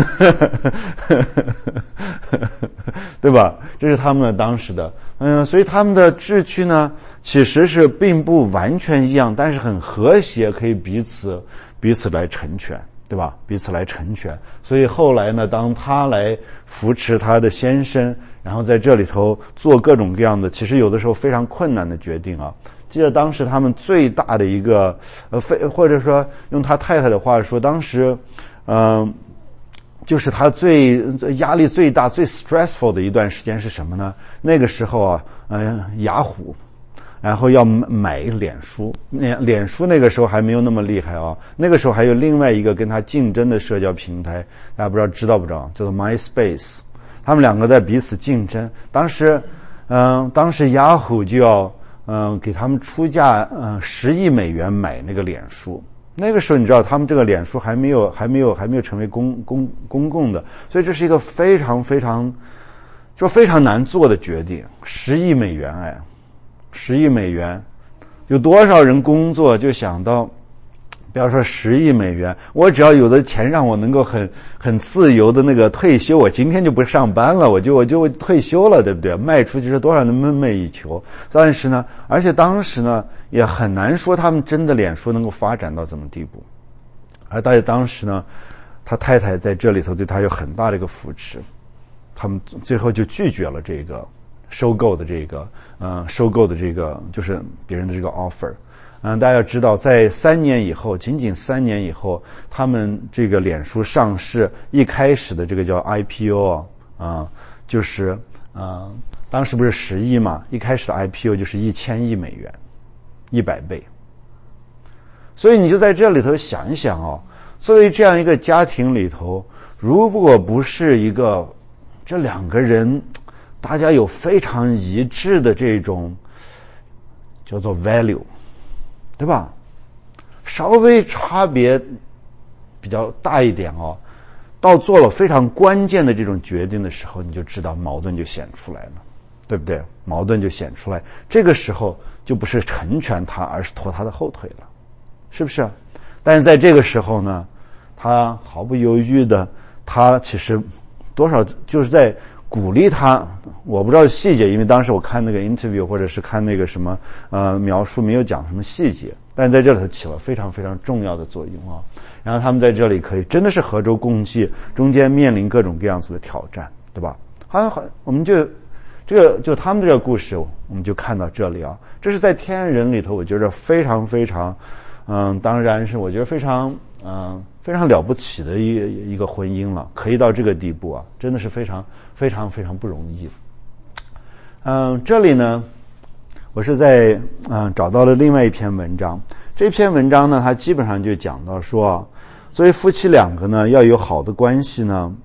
对吧？这是他们的当时的，嗯，所以他们的志趣呢，其实是并不完全一样，但是很和谐，可以彼此彼此来成全，对吧？彼此来成全。所以后来呢，当他来扶持他的先生，然后在这里头做各种各样的，其实有的时候非常困难的决定啊。记得当时他们最大的一个，呃，非或者说用他太太的话说，当时，嗯、呃。就是他最压力最大最 stressful 的一段时间是什么呢？那个时候啊，呃，雅虎，然后要买脸书，脸脸书那个时候还没有那么厉害啊。那个时候还有另外一个跟他竞争的社交平台，大家不知道知道不知道？叫做 MySpace。他们两个在彼此竞争。当时，嗯、呃，当时雅虎就要嗯、呃、给他们出价嗯十亿美元买那个脸书。那个时候你知道他们这个脸书还没有还没有还没有成为公公公共的，所以这是一个非常非常就非常难做的决定。十亿美元哎，十亿美元，有多少人工作就想到，不要说十亿美元，我只要有的钱让我能够很很自由的那个退休，我今天就不上班了，我就我就退休了，对不对？卖出去是多少人梦寐以求。但是呢，而且当时呢也很难说他们真的脸书能够发展到怎么地步。而大家当时呢，他太太在这里头对他有很大的一个扶持，他们最后就拒绝了这个收购的这个呃收购的这个就是别人的这个 offer。嗯，大家要知道，在三年以后，仅仅三年以后，他们这个脸书上市一开始的这个叫 I P O 啊、呃，就是呃，当时不是十亿嘛，一开始的 I P O 就是一千亿美元，一百倍。所以你就在这里头想一想哦，作为这样一个家庭里头，如果不是一个这两个人，大家有非常一致的这种叫做 value。对吧？稍微差别比较大一点哦，到做了非常关键的这种决定的时候，你就知道矛盾就显出来了，对不对？矛盾就显出来，这个时候就不是成全他，而是拖他的后腿了，是不是？但是在这个时候呢，他毫不犹豫的，他其实多少就是在鼓励他，我不知道细节，因为当时我看那个 interview 或者是看那个什么呃描述，没有讲什么细节，但在这里头起了非常非常重要的作用啊。然后他们在这里可以真的是合舟共济，中间面临各种各样子的挑战，对吧？好，好，我们就这个就他们这个故事，我们就看到这里啊。这是在天人里头，我觉得非常非常，嗯，当然是我觉得非常嗯。非常了不起的一一个婚姻了，可以到这个地步啊，真的是非常非常非常不容易。嗯，这里呢，我是在嗯找到了另外一篇文章，这篇文章呢，它基本上就讲到说，作为夫妻两个呢，要有好的关系呢，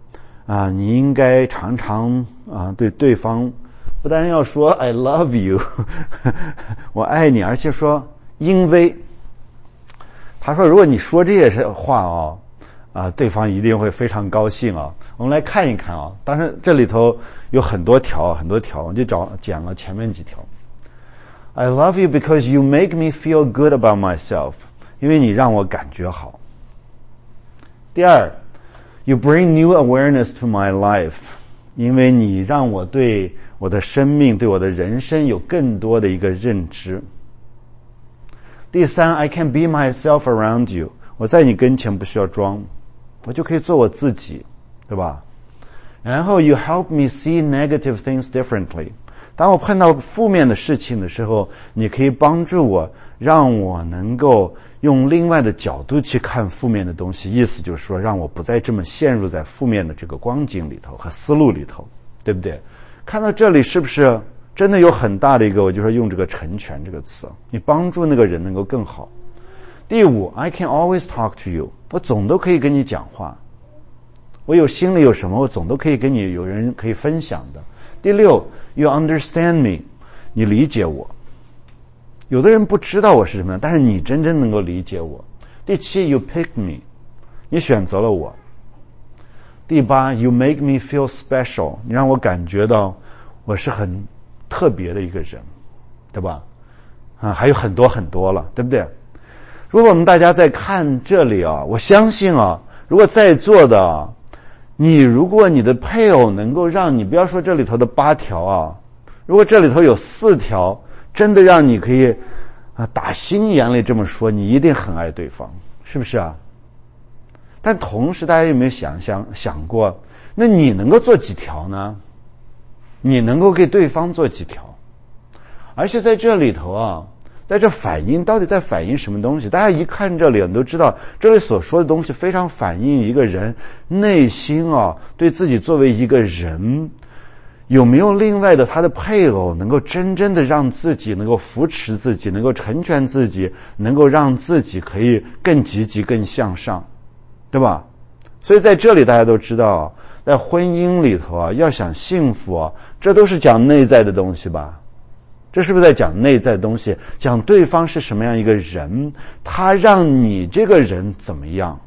啊，你应该常常啊对对方不但要说 I love you 我爱你，而且说因为他说如果你说这些话哦啊对方一定会非常高兴啊。我们来看一看啊，当然这里头有很多条很多条，我就找讲了前面几条。I love you because you make me feel good about myself， 因为你让我感觉好。第二 You bring new awareness to my life， 因为你让我对我的生命对我的人生有更多的一个认知。第三 I can be myself around you， 我在你跟前不需要装，我就可以做我自己，对吧？然后 You help me see negative things differently， 当我碰到负面的事情的时候，你可以帮助我，让我能够用另外的角度去看负面的东西，意思就是说让我不再这么陷入在负面的这个光景里头和思路里头，对不对？看到这里是不是真的有很大的一个，我就说用这个成全这个词，你帮助那个人能够更好。第五 I can always talk to you， 我总都可以跟你讲话，我有心里有什么我总都可以跟你有人可以分享的。第六 You understand me， 你理解我，有的人不知道我是什么样，但是你真正能够理解我。第七 You pick me， 你选择了我。第八 You make me feel special， 你让我感觉到我是很特别的一个人，对吧？啊，还有很多很多了，对不对？如果我们大家在看这里啊，我相信啊，如果在座的啊，你如果你的配偶能够让你，不要说这里头的八条啊，如果这里头有四条真的让你可以啊打心眼里这么说，你一定很爱对方，是不是啊？但同时大家有没有想想想过，那你能够做几条呢？你能够给对方做几条？而且在这里头啊，在这反映到底在反映什么东西？大家一看这里你都知道，这里所说的东西非常反映一个人内心啊，对自己作为一个人有没有另外的他的配偶能够真正的让自己能够扶持自己，能够成全自己，能够让自己可以更积极更向上，对吧？所以在这里大家都知道，在婚姻里头啊，要想幸福啊，这都是讲内在的东西吧？这是不是在讲内在的东西？讲对方是什么样一个人，他让你这个人怎么样？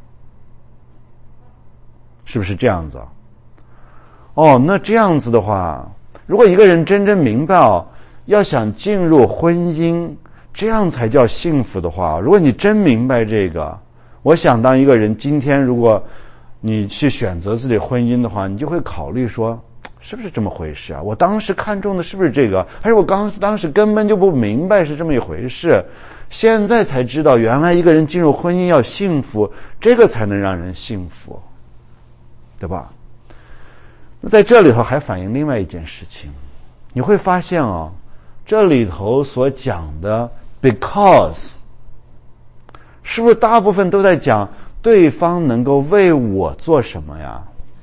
是不是这样子啊？哦，那这样子的话，如果一个人真正明白哦，要想进入婚姻，这样才叫幸福的话，如果你真明白这个，我想当一个人今天如果你去选择自己婚姻的话，你就会考虑说，是不是这么回事啊？我当时看中的是不是这个？还是我刚当时根本就不明白是这么一回事，现在才知道原来一个人进入婚姻要幸福，这个才能让人幸福，对吧？那在这里头还反映另外一件事情，你会发现哦，这里头所讲的 because 是不是大部分都在讲对方能够为我做什么呀？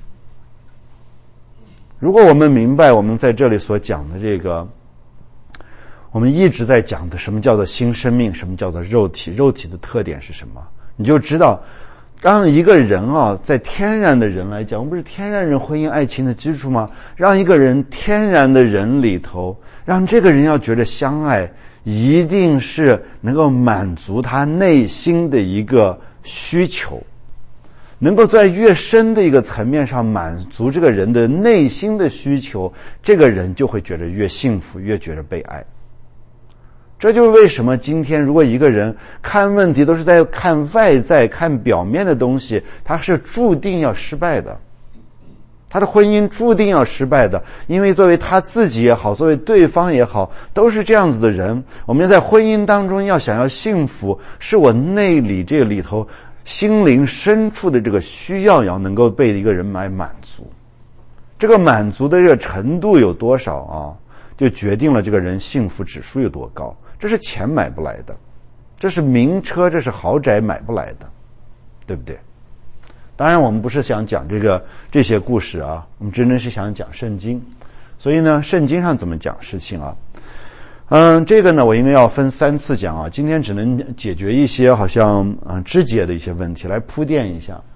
如果我们明白我们在这里所讲的这个，我们一直在讲的什么叫做新生命，什么叫做肉体，肉体的特点是什么，你就知道让一个人啊，在天然的人来讲，我们不是天然人婚姻爱情的基础吗？让一个人天然的人里头，让这个人要觉得相爱，一定是能够满足他内心的一个需求，能够在越深的一个层面上满足这个人的内心的需求，这个人就会觉得越幸福，越觉得被爱。这就是为什么今天如果一个人看问题都是在看外在看表面的东西，他是注定要失败的，他的婚姻注定要失败的，因为作为他自己也好，作为对方也好，都是这样子的人。我们在婚姻当中要想要幸福，是我内里这个里头心灵深处的这个需要要能够被一个人来满足，这个满足的这个程度有多少啊，就决定了这个人幸福指数有多高。这是钱买不来的，这是名车，这是豪宅买不来的，对不对？当然我们不是想讲这个这些故事啊，我们真正是想讲圣经。所以呢，圣经上怎么讲事情啊？嗯，这个呢我因为要分三次讲啊，今天只能解决一些好像嗯枝节的一些问题来铺垫一下。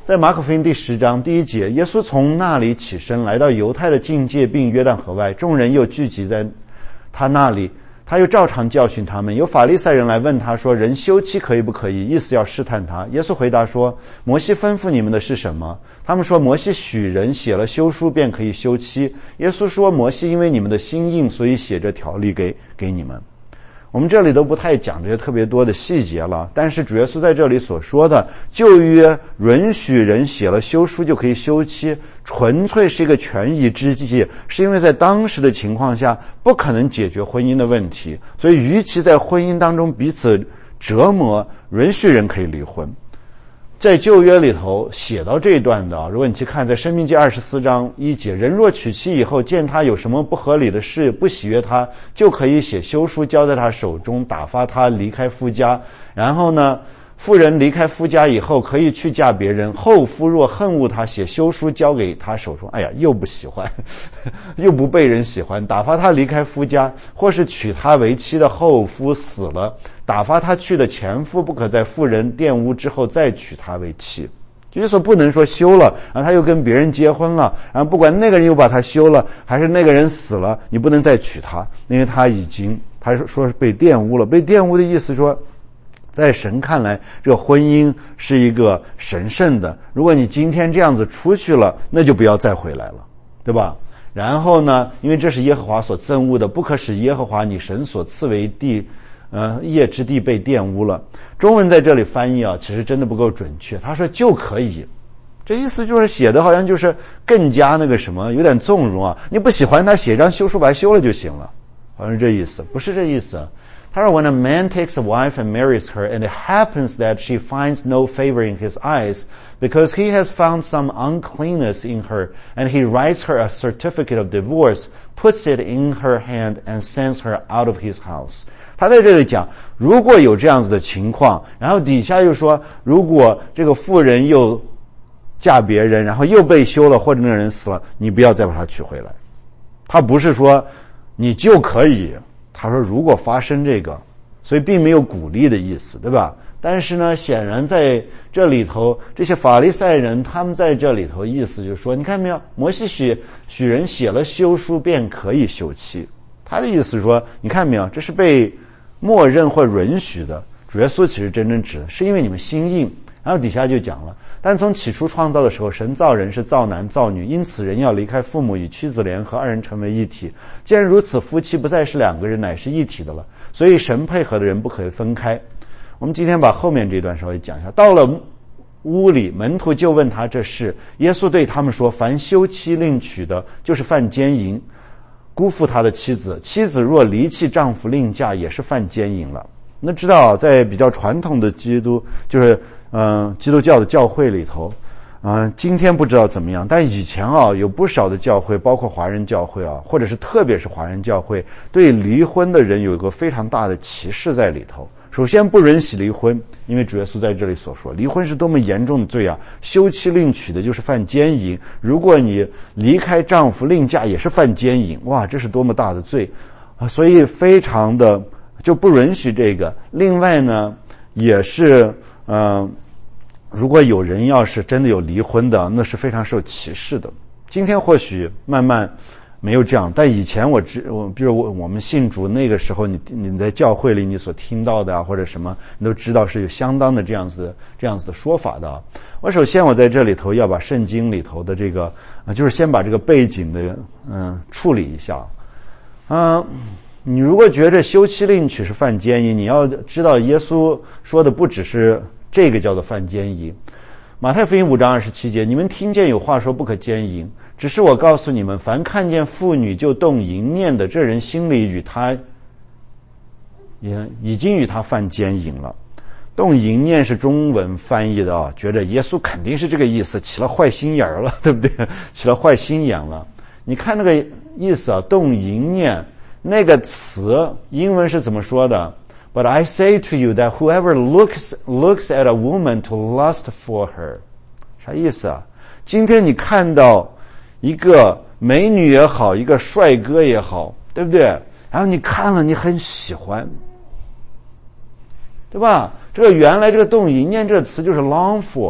在马可福音第十章第一节，耶稣从那里起身，来到犹太的境界，并约旦河外，众人又聚集在他那里，他又照常教训他们。有法利赛人来问他说，人休妻可以不可以？意思要试探他。耶稣回答说，摩西吩咐你们的是什么？他们说，摩西许人写了休书便可以休妻。耶稣说，摩西因为你们的心硬，所以写这条例给给你们。我们这里都不太讲这些特别多的细节了，但是主耶稣在这里所说的旧约允许人写了休书就可以休妻，纯粹是一个权宜之计，是因为在当时的情况下不可能解决婚姻的问题，所以与其在婚姻当中彼此折磨，允许人可以离婚。在旧约里头写到这一段的，如果你去看在申命记二十四章一节，人若娶妻以后见他有什么不合理的事，不喜悦他，就可以写休书交在他手中，打发他离开夫家。然后呢，妇人离开夫家以后可以去嫁别人，后夫若恨恶他，写休书交给他手中，哎呀，又不喜欢又不被人喜欢，打发他离开夫家，或是娶她为妻的后夫死了，打发他去的前夫不可在妇人玷污之后再娶她为妻。就是说不能说休了，然后他又跟别人结婚了，然后不管那个人又把他休了，还是那个人死了，你不能再娶他，因为他已经他说是被玷污了。被玷污的意思说，在神看来，这个婚姻是一个神圣的。如果你今天这样子出去了，那就不要再回来了，对吧？然后呢，因为这是耶和华所憎恶的，不可使耶和华你神所赐为地，呃，业之地被玷污了。中文在这里翻译啊，其实真的不够准确。他说就可以，这意思就是写的好像就是更加那个什么，有点纵容啊。你不喜欢他，写张休书白修了就行了，好像是这意思，不是这意思。他说 when a man takes a wife and marries her, and it happens that she finds no favor in his eyes, because he has found some uncleanness in her, and he writes her a certificate of divorce, puts it in her hand, and sends her out of his house. 他在这里讲，如果有这样子的情况，然后底下又说，如果这个妇人又嫁别人，然后又被休了，或者那个人死了，你不要再把他娶回来。他不是说你就可以，他说如果发生这个，所以并没有鼓励的意思，对吧？但是呢，显然在这里头，这些法利赛人他们在这里头意思就是说，你看没有，摩西许许人写了休书便可以休妻。他的意思是说，你看没有，这是被默认或允许的。主耶稣其实真正指的是因为你们心硬。然后底下就讲了，但从起初创造的时候，神造人是造男造女，因此人要离开父母，与妻子联合，二人成为一体。既然如此，夫妻不再是两个人，乃是一体的了。所以神配合的人不可以分开。我们今天把后面这段稍微讲一下。到了屋里，门徒就问他这事，耶稣对他们说，凡休妻另娶的，就是犯奸淫，辜负他的妻子。妻子若离弃丈夫另嫁，也是犯奸淫了。那知道在比较传统的基督就是嗯、呃、基督教的教会里头，嗯、呃、今天不知道怎么样，但以前啊有不少的教会，包括华人教会啊，或者是特别是华人教会，对离婚的人有一个非常大的歧视在里头。首先不允许离婚，因为主耶稣在这里所说，离婚是多么严重的罪啊！休妻另娶的就是犯奸淫，如果你离开丈夫另嫁也是犯奸淫，哇，这是多么大的罪啊！所以非常的就不允许这个。另外呢，也是嗯、呃，如果有人要是真的有离婚的，那是非常受歧视的。今天或许慢慢没有这样，但以前我知我比如我我们信主那个时候，你你在教会里你所听到的啊或者什么，你都知道是有相当的这样子这样子的说法的。我首先我在这里头要把圣经里头的这个呃就是先把这个背景的嗯、呃、处理一下。嗯、呃，你如果觉得休妻另娶是犯奸淫，你要知道耶稣说的不只是这个叫做犯奸淫。马太福音五章二十七节，你们听见有话说不可奸淫，只是我告诉你们，凡看见妇女就动淫念的，这人心里与他也已经与他犯奸淫了。动淫念是中文翻译的啊，觉得耶稣肯定是这个意思，起了坏心眼了，对不对？起了坏心眼了。你看那个意思啊，动淫念那个词英文是怎么说的？ But I say to you that whoever looks looks at a woman to lust for her， 啥意思啊？今天你看到一个美女也好，一个帅哥也好，对不对？然后你看了你很喜欢，对吧？这个原来这个动淫念这个词就是 long for，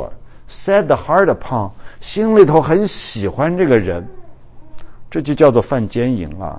set the heart upon， 心里头很喜欢这个人，这就叫做犯奸淫了。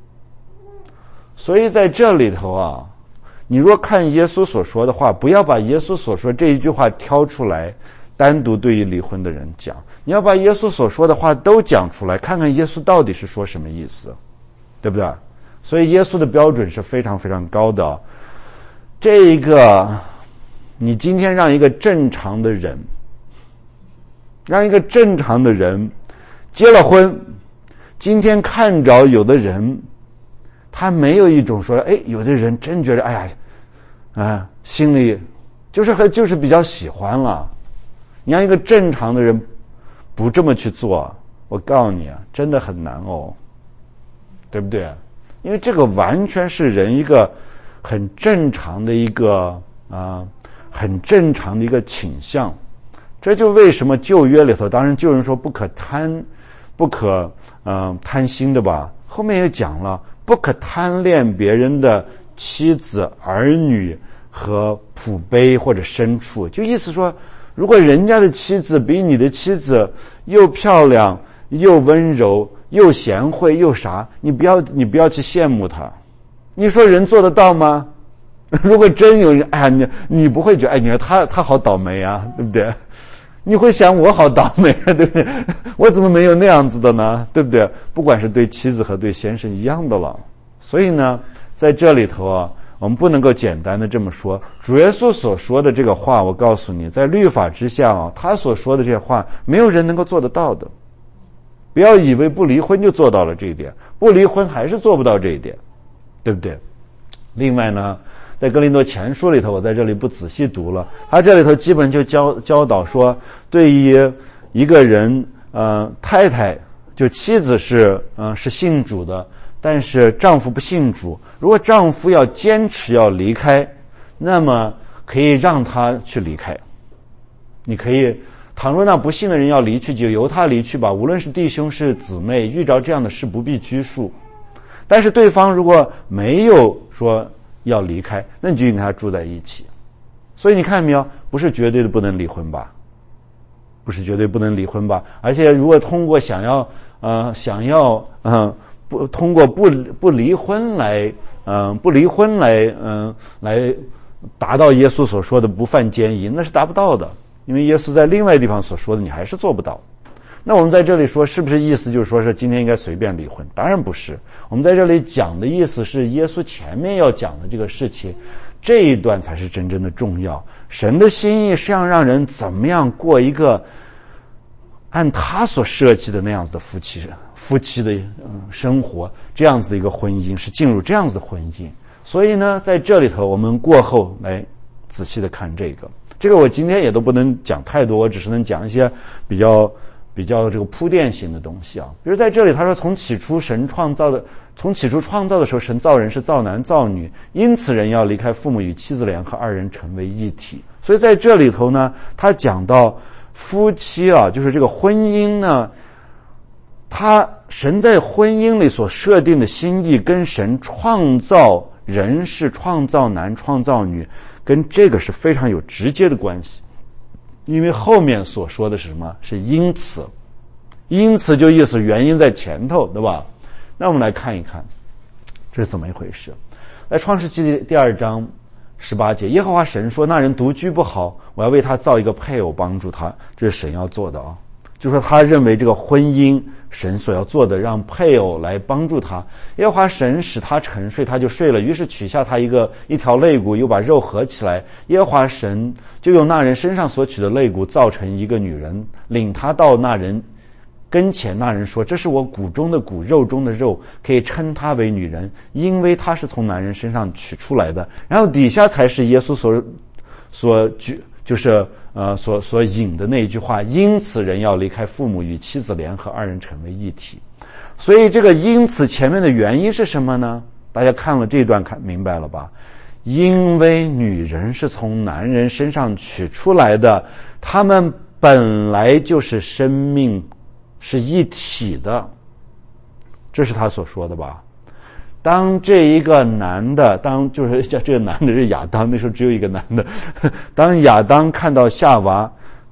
所以在这里头啊，你若看耶稣所说的话，不要把耶稣所说这一句话挑出来单独对于离婚的人讲，你要把耶稣所说的话都讲出来，看看耶稣到底是说什么意思，对不对？所以耶稣的标准是非常非常高的。这一个你今天让一个正常的人让一个正常的人结了婚，今天看着有的人他没有一种说，哎，有的人真觉得哎呀啊，心里就是和就是比较喜欢了。你让一个正常的人不这么去做，我告诉你啊，真的很难哦，对不对？因为这个完全是人一个很正常的一个啊、呃，很正常的一个倾向。这就为什么旧约里头，当然旧人说不可贪，不可呃贪心的吧。后面也讲了，不可贪恋别人的妻子、儿女和仆婢或者牲畜。就意思说，如果人家的妻子比你的妻子又漂亮、又温柔、又贤惠、又啥，你不要你不要去羡慕她。你说人做得到吗？如果真有人，哎呀，你你不会觉得，哎，你看他他好倒霉啊，对不对？你会想我好倒霉啊，对不对？我怎么没有那样子的呢？对不对？不管是对妻子和对先生一样的了。所以呢，在这里头啊，我们不能够简单的这么说。主耶稣所说的这个话，我告诉你，在律法之下啊，他所说的这些话，没有人能够做得到的。不要以为不离婚就做到了这一点，不离婚还是做不到这一点，对不对？另外呢，在哥林多前书里头，我在这里不仔细读了，他这里头基本就教教导说，对于一个人呃太太就妻子是呃是信主的，但是丈夫不信主，如果丈夫要坚持要离开，那么可以让他去离开。你可以，倘若那不信的人要离去，就由他离去吧，无论是弟兄是姊妹，遇着这样的事不必拘束。但是对方如果没有说要离开，那你就跟他住在一起。所以你看没有，不是绝对的不能离婚吧？不是绝对不能离婚吧？而且如果通过想要呃想要嗯、呃、不通过不不离婚来嗯、呃、不离婚来嗯、呃、来达到耶稣所说的不犯奸淫，那是达不到的，因为耶稣在另外地方所说的你还是做不到。那我们在这里说，是不是意思就是说是今天应该随便离婚？当然不是。我们在这里讲的意思是耶稣前面要讲的这个事情，这一段才是真正的重要。神的心意是要让人怎么样过一个按他所设计的那样子的夫妻夫妻的、嗯、生活，这样子的一个婚姻，是进入这样子的婚姻。所以呢，在这里头我们过后来仔细的看这个。这个我今天也都不能讲太多，我只是能讲一些比较比较这个铺垫型的东西啊。比如在这里他说，从起初神创造的从起初创造的时候，神造人是造男造女，因此人要离开父母与妻子联合，二人成为一体。所以在这里头呢，他讲到夫妻啊，就是这个婚姻呢，他神在婚姻里所设定的心意跟神创造人是创造男创造女，跟这个是非常有直接的关系。因为后面所说的是什么？是因此。因此就意思原因在前头，对吧？那我们来看一看这是怎么一回事。在创世纪第二章十八节，耶和华神说，那人独居不好，我要为他造一个配偶帮助他。这是神要做的啊，就说他认为这个婚姻神所要做的，让配偶来帮助他。耶和华神使他沉睡，他就睡了，于是取下他一个一条肋骨，又把肉合起来。耶和华神就用那人身上所取的肋骨造成一个女人，领他到那人跟前。那人说，这是我骨中的骨，肉中的肉，可以称她为女人，因为她是从男人身上取出来的。然后底下才是耶稣所所举就是呃所所引的那一句话，因此人要离开父母与妻子联合，二人成为一体。所以这个因此前面的原因是什么呢？大家看了这段看明白了吧？因为女人是从男人身上取出来的，他们本来就是生命是一体的，这是他所说的吧？当这一个男的，当就是这个男的是亚当，那时候只有一个男的。当亚当看到夏娃，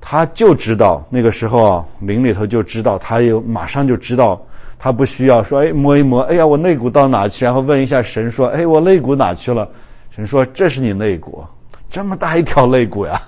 他就知道那个时候啊，灵里头就知道，他有马上就知道，他不需要说哎摸一摸，哎呀我肋骨到哪去，然后问一下神说哎我肋骨哪去了，神说这是你肋骨，这么大一条肋骨呀。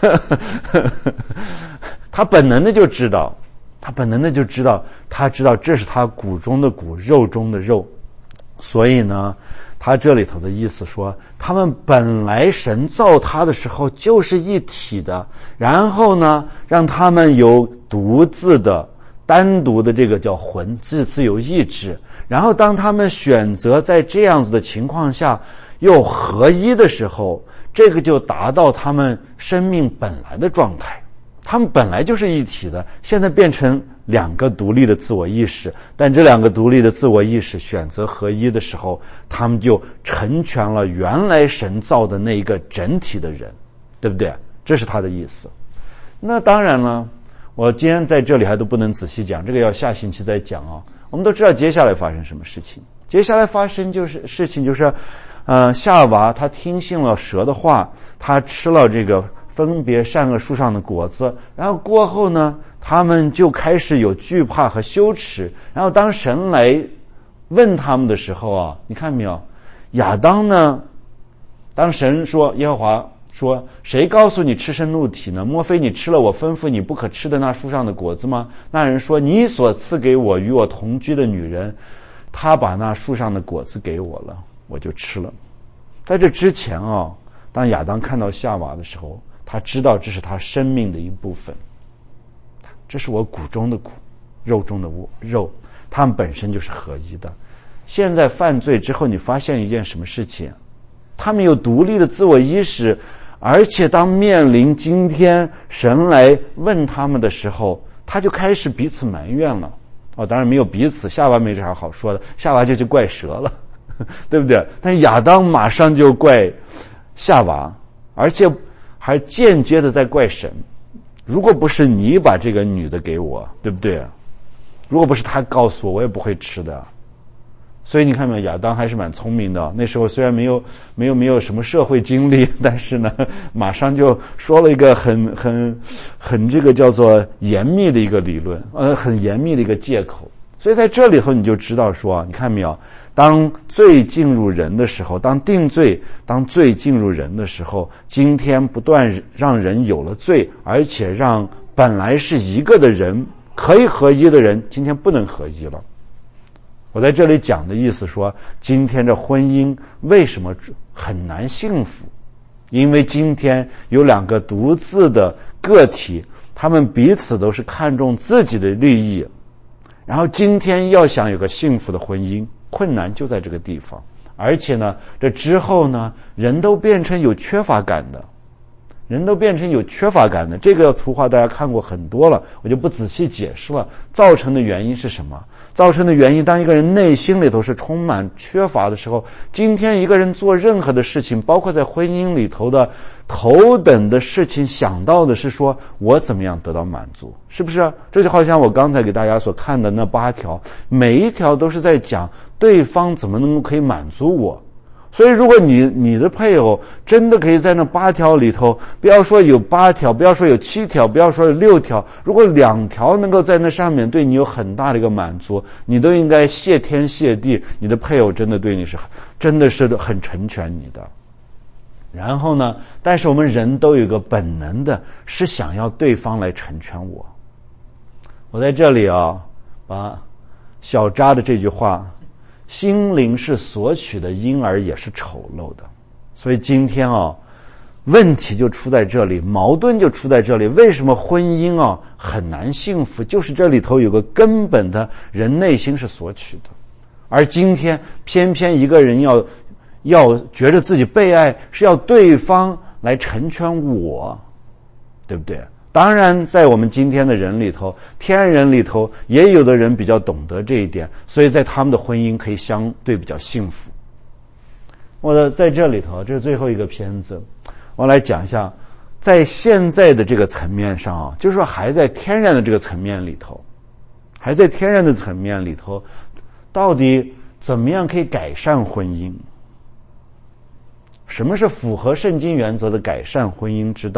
他本能的就知道，他本能的就知道，他知道这是他骨中的骨，肉中的肉。所以呢他这里头的意思说，他们本来神造他的时候就是一体的，然后呢让他们有独自的单独的这个叫魂，自自由意志，然后当他们选择在这样子的情况下又合一的时候，这个就达到他们生命本来的状态。他们本来就是一体的，现在变成两个独立的自我意识，但这两个独立的自我意识选择合一的时候，他们就成全了原来神造的那一个整体的人，对不对？这是他的意思。那当然了，我今天在这里还都不能仔细讲，这个要下星期再讲啊。我们都知道接下来发生什么事情，接下来发生就是事情就是呃，夏娃他听信了蛇的话，他吃了这个分别善恶树上的果子，然后过后呢他们就开始有惧怕和羞耻，然后当神来问他们的时候啊，你看没有，亚当呢，当神说耶和华说谁告诉你吃生怒体呢？莫非你吃了我吩咐你不可吃的那树上的果子吗？那人说你所赐给我与我同居的女人，她把那树上的果子给我了，我就吃了。在这之前啊，当亚当看到夏娃的时候，他知道这是他生命的一部分，这是我骨中的骨，肉中的肉，他们本身就是合一的。现在犯罪之后，你发现一件什么事情？他们有独立的自我意识，而且当面临今天神来问他们的时候，他就开始彼此埋怨了。哦，当然没有彼此，夏娃没啥好说的，夏娃就去怪蛇了，对不对？但亚当马上就怪夏娃，而且还间接的在怪神。如果不是你把这个女的给我，对不对？如果不是他告诉我，我也不会吃的。所以你看没有，亚当还是蛮聪明的。那时候虽然没有没有没有什么社会经历，但是呢，马上就说了一个很很很这个叫做严密的一个理论，呃，很严密的一个借口。所以在这里头你就知道说，你看没有，当罪进入人的时候，当定罪，当罪进入人的时候，今天不断让人有了罪，而且让本来是一个的人可以合一的人，今天不能合一了。我在这里讲的意思说，今天这婚姻为什么很难幸福？因为今天有两个独自的个体，他们彼此都是看重自己的利益，然后今天要想有个幸福的婚姻，困难就在这个地方。而且呢，这之后呢，人都变成有缺乏感的，人都变成有缺乏感的。这个图画大家看过很多了，我就不仔细解释了。造成的原因是什么？造成的原因，当一个人内心里头是充满缺乏的时候，今天一个人做任何的事情，包括在婚姻里头的头等的事情，想到的是说我怎么样得到满足，是不是？这就好像我刚才给大家所看的那八条，每一条都是在讲对方怎么能够可以满足我。所以如果你你的配偶真的可以在那八条里头，不要说有八条，不要说有七条，不要说有六条，如果两条能够在那上面对你有很大的一个满足，你都应该谢天谢地，你的配偶真的对你是真的是很成全你的。然后呢，但是我们人都有一个本能的是想要对方来成全我。我在这里啊，把小扎的这句话，心灵是索取的，婴儿也是丑陋的。所以今天啊，问题就出在这里，矛盾就出在这里。为什么婚姻啊很难幸福？就是这里头有个根本的人内心是索取的，而今天偏偏一个人要要觉得自己被爱，是要对方来成全我，对不对？当然在我们今天的人里头，天人里头也有的人比较懂得这一点，所以在他们的婚姻可以相对比较幸福。我的在这里头，这是最后一个片子，我来讲一下在现在的这个层面上啊，就是说还在天然的这个层面里头，还在天然的层面里头，到底怎么样可以改善婚姻？什么是符合圣经原则的改善婚姻之道？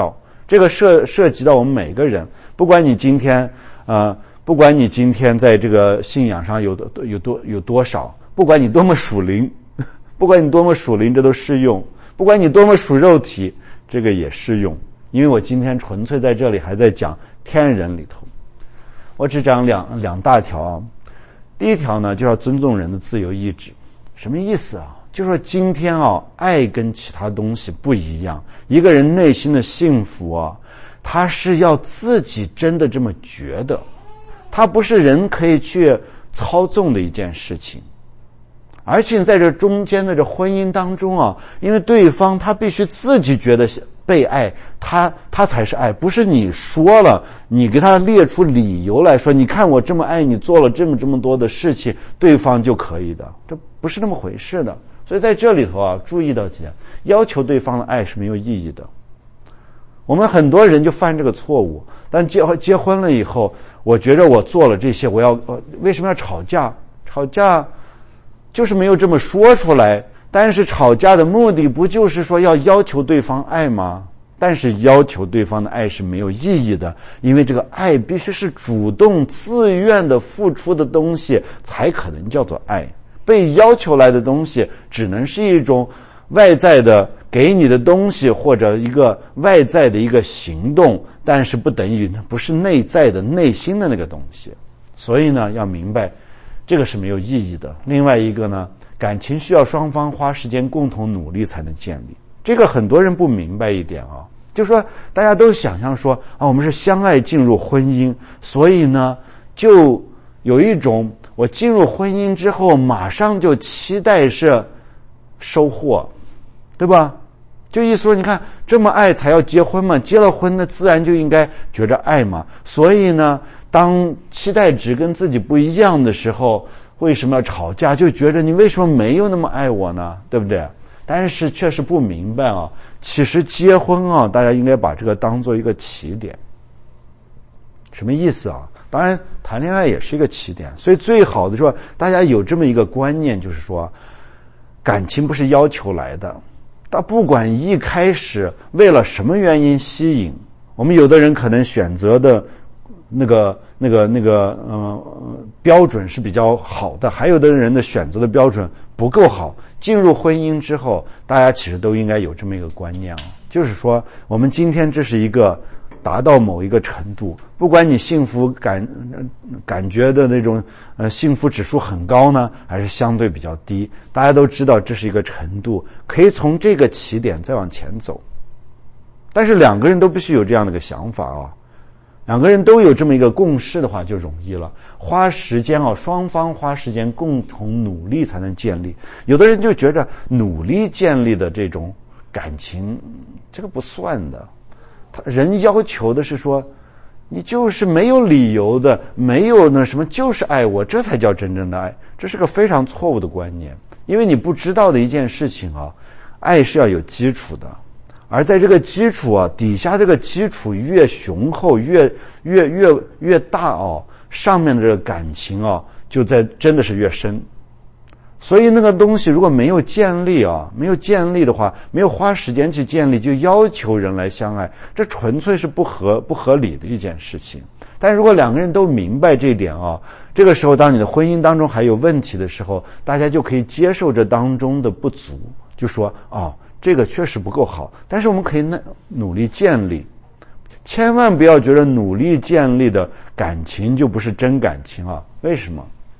这个涉涉及到我们每个人，不管你今天呃，不管你今天在这个信仰上有多有多有多少，不管你多么属灵，不管你多么属灵，这都适用；不管你多么属肉体，这个也适用。因为我今天纯粹在这里还在讲天人里头，我只讲两两大条啊。第一条呢，就要尊重人的自由意志。什么意思啊？就是说今天啊，爱跟其他东西不一样。一个人内心的幸福啊，他是要自己真的这么觉得，他不是人可以去操纵的一件事情。而且在这中间的这婚姻当中啊，因为对方他必须自己觉得被爱，他他才是爱，不是你说了，你给他列出理由来说，你看我这么爱你，做了这么这么多的事情，对方就可以的，这不是那么回事的。所以在这里头啊，注意到几点，要求对方的爱是没有意义的。我们很多人就犯这个错误，但结结婚了以后，我觉得我做了这些，我要为什么要吵架？吵架就是没有这么说出来。但是吵架的目的不就是说要要求对方爱吗？但是要求对方的爱是没有意义的，因为这个爱必须是主动自愿的付出的东西才可能叫做爱。被要求来的东西只能是一种外在的给你的东西，或者一个外在的一个行动，但是不等于不是内在的内心的那个东西。所以呢，要明白这个是没有意义的。另外一个呢，感情需要双方花时间共同努力才能建立，这个很多人不明白一点啊，就是说大家都想象说啊，我们是相爱进入婚姻，所以呢，就有一种我进入婚姻之后马上就期待是收获，对吧？就意思说，你看这么爱才要结婚嘛，结了婚呢自然就应该觉着爱嘛。所以呢，当期待值跟自己不一样的时候，为什么要吵架？就觉得你为什么没有那么爱我呢？对不对？但是确实不明白啊。其实结婚啊，大家应该把这个当做一个起点。什么意思啊？当然谈恋爱也是一个起点，所以最好的说，大家有这么一个观念，就是说感情不是要求来的。但不管一开始为了什么原因吸引，我们有的人可能选择的那个那个那个呃标准是比较好的，还有的人的选择的标准不够好。进入婚姻之后，大家其实都应该有这么一个观念啊，就是说我们今天这是一个达到某一个程度，不管你幸福感感觉的那种呃幸福指数很高呢，还是相对比较低，大家都知道这是一个程度，可以从这个起点再往前走。但是两个人都必须有这样的一个想法啊，两个人都有这么一个共识的话就容易了。花时间啊，双方花时间共同努力才能建立。有的人就觉得努力建立的这种感情，这个不算的。人要求的是说，你就是没有理由的，没有那什么，就是爱我，这才叫真正的爱。这是个非常错误的观念，因为你不知道的一件事情啊，爱是要有基础的。而在这个基础啊，底下这个基础越雄厚，越越越越大哦，上面的这个感情啊，就在真的是越深。所以那个东西如果没有建立啊，没有建立的话，没有花时间去建立，就要求人来相爱，这纯粹是不合不合理的一件事情。但如果两个人都明白这一点啊，这个时候当你的婚姻当中还有问题的时候，大家就可以接受这当中的不足，就说哦，这个确实不够好，但是我们可以努力建立。千万不要觉得努力建立的感情就不是真感情啊！为什么？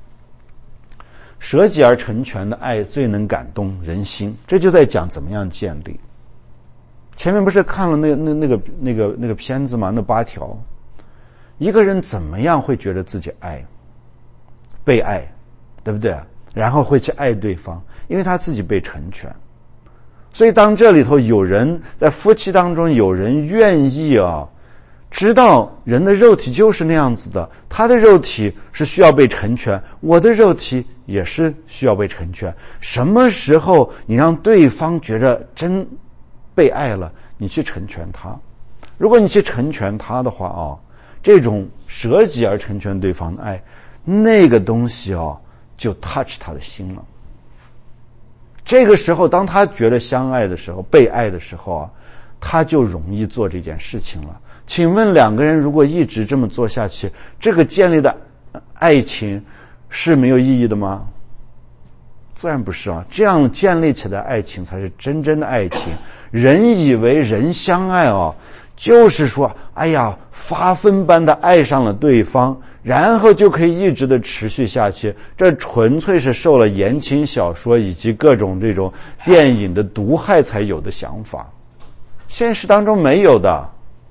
舍己而成全的爱最能感动人心，这就在讲怎么样建立。前面不是看了那那那个那个那个片子吗？那八条，一个人怎么样会觉得自己爱、被爱，对不对？然后会去爱对方，因为他自己被成全。所以当这里头有人在夫妻当中，有人愿意啊，知道人的肉体就是那样子的，他的肉体是需要被成全，我的肉体也是需要被成全。什么时候你让对方觉得真被爱了，你去成全他。如果你去成全他的话啊，这种舍己而成全对方的爱，那个东西啊，就 touch 他的心了。这个时候当他觉得相爱的时候，被爱的时候啊， 他就容易做这件事情了。请问两个人如果一直这么做下去，这个建立的爱情是没有意义的吗？自然不是啊，这样建立起来的爱情才是真正的爱情。人以为人相爱哦，就是说哎呀发疯般的爱上了对方，然后就可以一直的持续下去，这纯粹是受了言情小说以及各种这种电影的毒害才有的想法，现实当中没有的。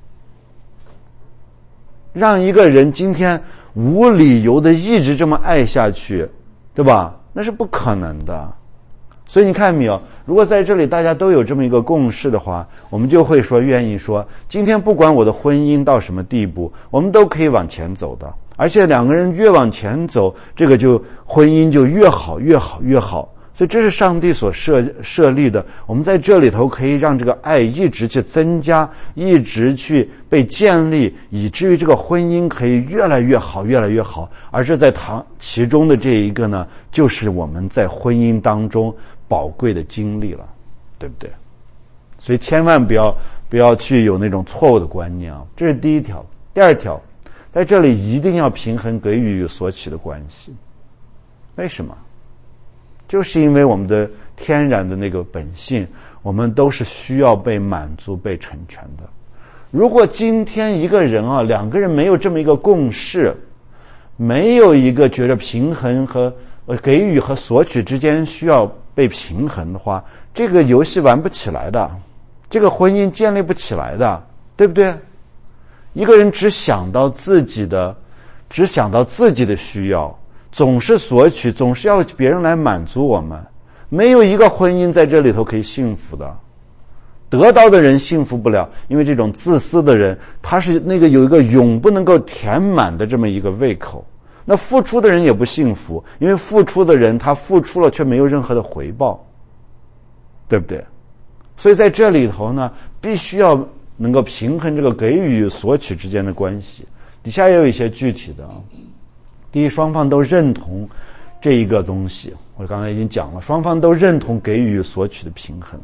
让一个人今天无理由的一直这么爱下去，对吧？那是不可能的。所以你看没有，如果在这里大家都有这么一个共识的话，我们就会说愿意说今天不管我的婚姻到什么地步，我们都可以往前走的，而且两个人越往前走，这个就婚姻就越好越好越好。所以这是上帝所设设立的，我们在这里头可以让这个爱一直去增加，一直去被建立，以至于这个婚姻可以越来越好越来越好。而这在堂其中的这一个呢，就是我们在婚姻当中宝贵的经历了，对不对？所以千万不要不要去有那种错误的观念啊，这是第一条。第二条，在这里一定要平衡给予与索取的关系。为什么？就是因为我们的天然的那个本性，我们都是需要被满足被成全的。如果今天一个人啊，两个人没有这么一个共识，没有一个觉得平衡和给予和索取之间需要被平衡的话，这个游戏玩不起来的，这个婚姻建立不起来的，对不对？一个人只想到自己的只想到自己的需要，总是索取，总是要别人来满足我们，没有一个婚姻在这里头可以幸福的。得到的人幸福不了，因为这种自私的人，他是那个有一个永不能够填满的这么一个胃口。那付出的人也不幸福，因为付出的人他付出了却没有任何的回报，对不对？所以在这里头呢，必须要能够平衡这个给予与索取之间的关系。底下也有一些具体的啊。第一，双方都认同这一个东西，我刚才已经讲了，双方都认同给予与索取的平衡。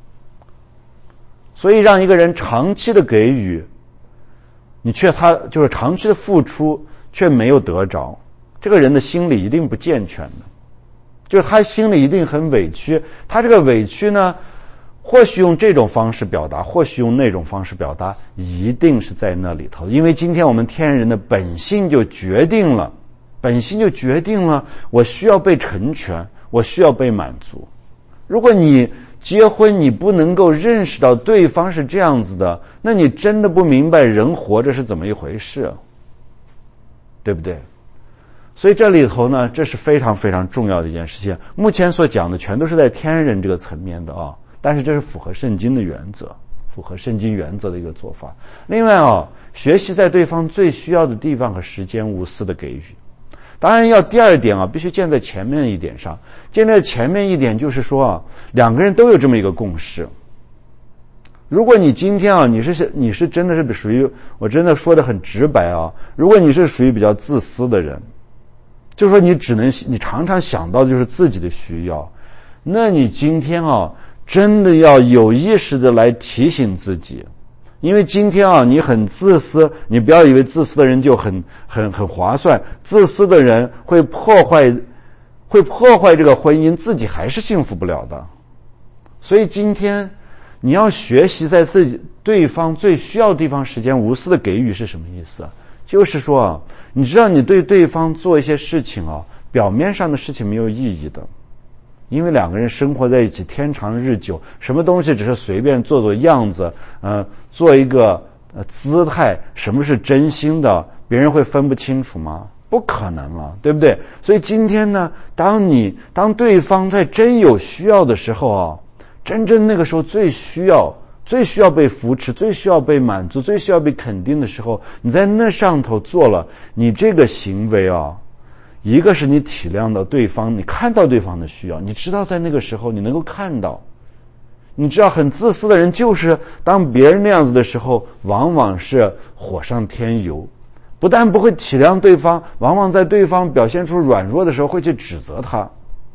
所以让一个人长期的给予，你却他就是长期的付出却没有得着，这个人的心理一定不健全的，就是他心里一定很委屈，他这个委屈呢，或许用这种方式表达，或许用那种方式表达，一定是在那里头。因为今天我们天人的本性就决定了本性就决定了我需要被成全，我需要被满足。如果你结婚你不能够认识到对方是这样子的，那你真的不明白人活着是怎么一回事，对不对？所以这里头呢，这是非常非常重要的一件事情。目前所讲的全都是在天人这个层面的啊，但是这是符合圣经的原则，符合圣经原则的一个做法。另外啊，学习在对方最需要的地方和时间无私的给予。当然要第二点啊，必须建在前面一点上。建在前面一点就是说啊，两个人都有这么一个共识。如果你今天啊，你是你是真的是属于，我真的说的很直白啊，如果你是属于比较自私的人，就是说你只能你常常想到的就是自己的需要，那你今天啊，真的要有意识的来提醒自己。因为今天啊，你很自私，你不要以为自私的人就很很很划算，自私的人会破坏会破坏这个婚姻，自己还是幸福不了的。所以今天你要学习在自己对方最需要的地方时间无私的给予是什么意思啊？就是说啊，你知道你对对方做一些事情啊，表面上的事情没有意义的。因为两个人生活在一起天长日久，什么东西只是随便做做样子，呃，做一个呃姿态，什么是真心的，别人会分不清楚吗？不可能了，对不对？所以今天呢，当你当对方在真有需要的时候啊，真正那个时候最需要最需要被扶持，最需要被满足，最需要被肯定的时候，你在那上头做了，你这个行为啊，一个是你体谅到对方，你看到对方的需要，你知道在那个时候你能够看到，你知道很自私的人就是当别人那样子的时候，往往是火上添油，不但不会体谅对方，往往在对方表现出软弱的时候会去指责他，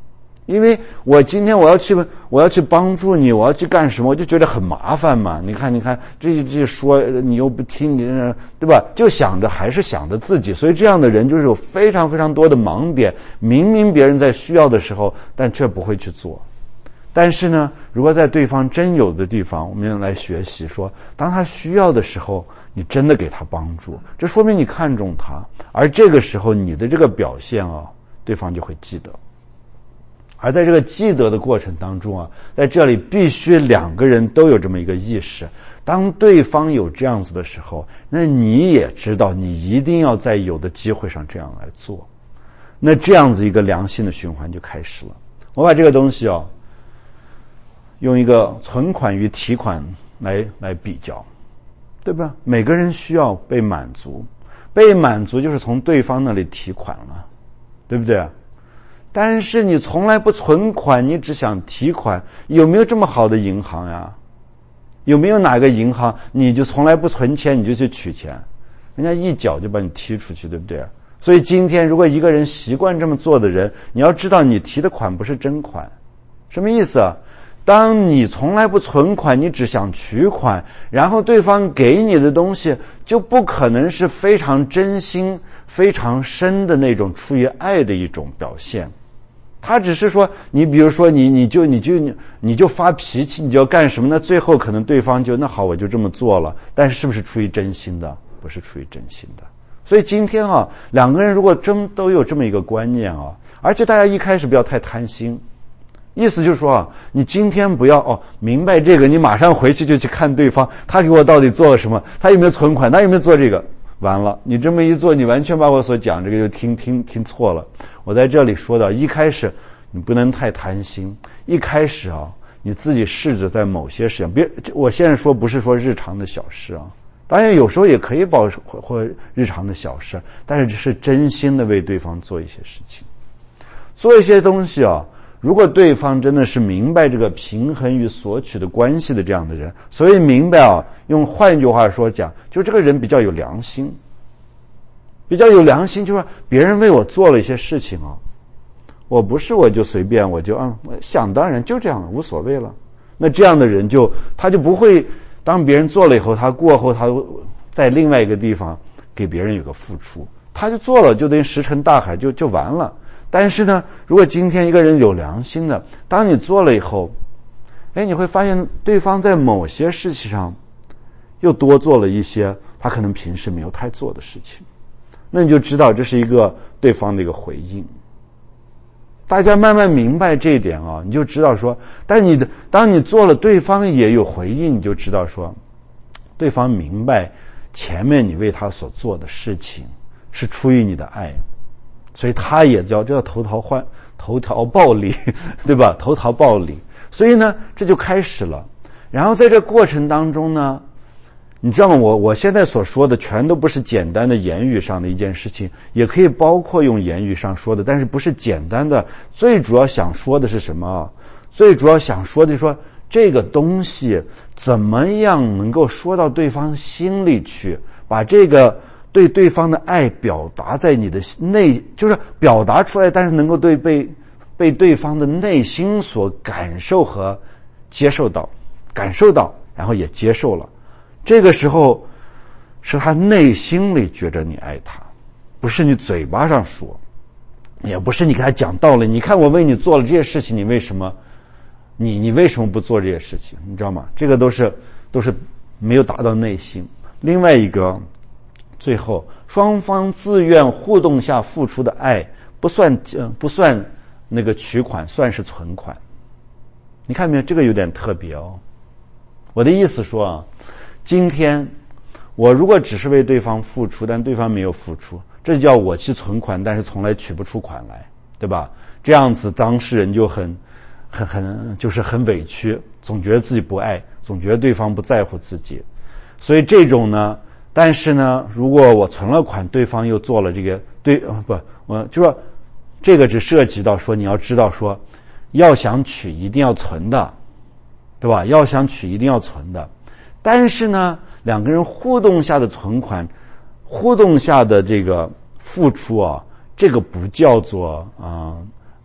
因为我今天我要去我要去帮助你，我要去干什么，我就觉得很麻烦嘛。你看你看这这说你又不听，你对吧？就想着还是想着自己，所以这样的人就是有非常非常多的盲点。明明别人在需要的时候，但却不会去做。但是呢，如果在对方真有的地方，我们来学习说，当他需要的时候，你真的给他帮助，这说明你看重他，而这个时候你的这个表现啊，对方就会记得。而在这个记得的过程当中啊，在这里必须两个人都有这么一个意识，当对方有这样子的时候，那你也知道你一定要在有的机会上这样来做，那这样子一个良性的循环就开始了。我把这个东西啊，用一个存款与提款来来比较，对吧？每个人需要被满足，被满足就是从对方那里提款了，对不对？但是你从来不存款，你只想提款，有没有这么好的银行呀？有没有哪个银行你就从来不存钱，你就去取钱，人家一脚就把你踢出去，对不对？所以今天如果一个人习惯这么做的人，你要知道你提的款不是真款。什么意思啊？当你从来不存款，你只想取款，然后对方给你的东西就不可能是非常真心非常深的那种出于爱的一种表现。他只是说，你比如说你你就你就你你就发脾气，你就要干什么呢？最后可能对方就那好，我就这么做了，但是是不是出于真心的？不是出于真心的。所以今天啊，两个人如果真都有这么一个观念啊，而且大家一开始不要太贪心，意思就是说啊，你今天不要哦明白这个，你马上回去就去看对方，他给我到底做了什么，他有没有存款，他有没有做这个。完了，你这么一做，你完全把我所讲这个就听听听错了。我在这里说到，一开始你不能太贪心，一开始啊，你自己试着在某些事情，别，我现在说不是说日常的小事啊，当然有时候也可以包括或日常的小事，但是是真心的为对方做一些事情，做一些东西啊。如果对方真的是明白这个平衡与索取的关系的这样的人，所以明白啊，用换句话说讲，就这个人比较有良心，比较有良心，就是别人为我做了一些事情啊，我不是我就随便我就嗯想当然就这样无所谓了。那这样的人就他就不会当别人做了以后，他过后他在另外一个地方给别人有个付出，他就做了就等于石沉大海就就完了。但是呢，如果今天一个人有良心的，当你做了以后，哎，你会发现对方在某些事情上又多做了一些他可能平时没有太做的事情，那你就知道这是一个对方的一个回应。大家慢慢明白这一点啊，你就知道说，但你的当你做了对方也有回应，你就知道说对方明白前面你为他所做的事情是出于你的爱，所以他也叫这叫头条换头条暴力，对吧？头条暴力。所以呢，这就开始了。然后在这过程当中呢，你知道吗？我我现在所说的全都不是简单的言语上的一件事情，也可以包括用言语上说的，但是不是简单的。最主要想说的是什么？最主要想说的是说这个东西怎么样能够说到对方心里去，把这个对对方的爱表达在你的内，就是表达出来，但是能够对被被对方的内心所感受和接受到，感受到，然后也接受了。这个时候是他内心里觉得你爱他，不是你嘴巴上说，也不是你给他讲道理。你看我为你做了这些事情，你为什么你你为什么不做这些事情？你知道吗？这个都是都是没有达到内心。另外一个，最后双方自愿互动下付出的爱不算不算那个取款，算是存款。你看没有？这个有点特别哦。我的意思说啊，今天我如果只是为对方付出，但对方没有付出，这叫我去存款，但是从来取不出款来，对吧？这样子当事人就很很很就是很委屈，总觉得自己不爱，总觉得对方不在乎自己。所以这种呢，但是呢，如果我存了款，对方又做了这个，对，不，我就说这个只涉及到说，你要知道说，要想取一定要存的，对吧？要想取一定要存的。但是呢，两个人互动下的存款，互动下的这个付出啊，这个不叫做啊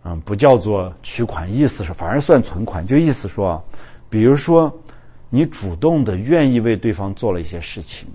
嗯，不叫做取款，意思是反而算存款，就意思说啊，比如说你主动的愿意为对方做了一些事情，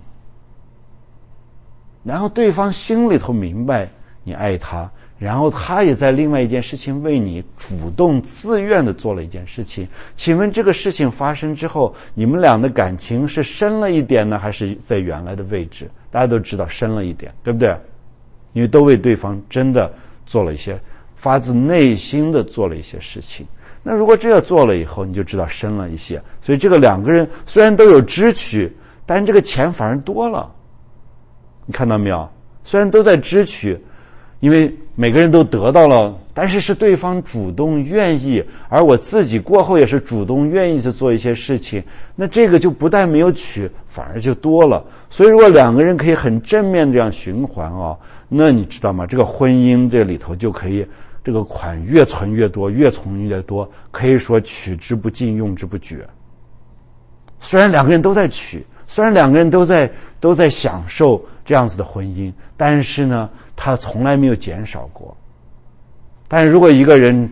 然后对方心里头明白你爱他，然后他也在另外一件事情为你主动自愿的做了一件事情。请问这个事情发生之后，你们俩的感情是深了一点呢，还是在原来的位置？大家都知道深了一点，对不对？因为都为对方真的做了一些发自内心的做了一些事情。那如果这样做了以后，你就知道深了一些。所以这个两个人虽然都有支取，但这个钱反而多了。你看到没有？虽然都在支取，因为每个人都得到了，但是是对方主动愿意，而我自己过后也是主动愿意去做一些事情，那这个就不但没有取，反而就多了。所以如果两个人可以很正面这样循环哦，那你知道吗？这个婚姻这里头就可以，这个款越存越多，越存越多，可以说取之不尽，用之不绝。虽然两个人都在取，虽然两个人都在都在享受这样子的婚姻，但是呢，他从来没有减少过。但是如果一个人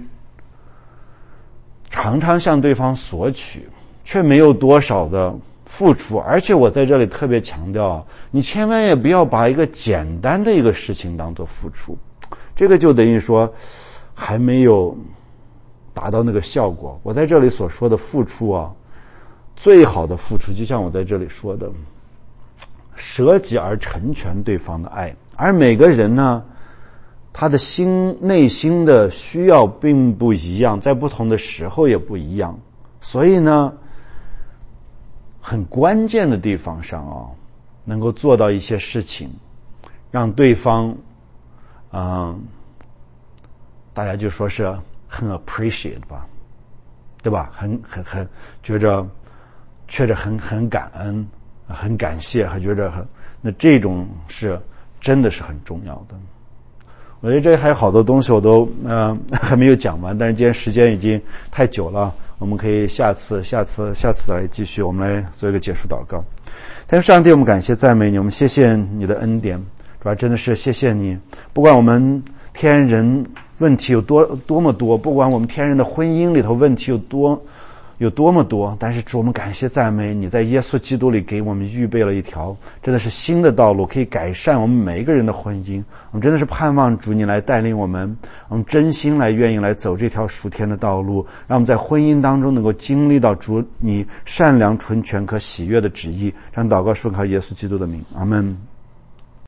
常常向对方索取，却没有多少的付出，而且我在这里特别强调，你千万也不要把一个简单的一个事情当作付出，这个就等于说还没有达到那个效果。我在这里所说的付出啊，最好的付出就像我在这里说的，舍己而成全对方的爱。而每个人呢，他的心内心的需要并不一样，在不同的时候也不一样，所以呢，很关键的地方上啊，能够做到一些事情，让对方嗯，大家就说是很 appreciate 吧，对吧？很很很觉着觉着很很感恩，很感谢，还觉着很，那这种是真的是很重要的。我觉得这还有好多东西我都呃还没有讲完，但是今天时间已经太久了，我们可以下次下次下次来继续，我们来做一个结束祷告。但是上帝，我们感谢赞美你，我们谢谢你的恩典，主要真的是谢谢你，不管我们天人问题有多多么多，不管我们天人的婚姻里头问题有多有多么多，但是主，我们感谢赞美你在耶稣基督里给我们预备了一条真的是新的道路，可以改善我们每一个人的婚姻。我们真的是盼望主你来带领我们，我们真心来愿意来走这条属天的道路，让我们在婚姻当中能够经历到主你善良纯全可喜悦的旨意。让祷告顺靠耶稣基督的名，阿们。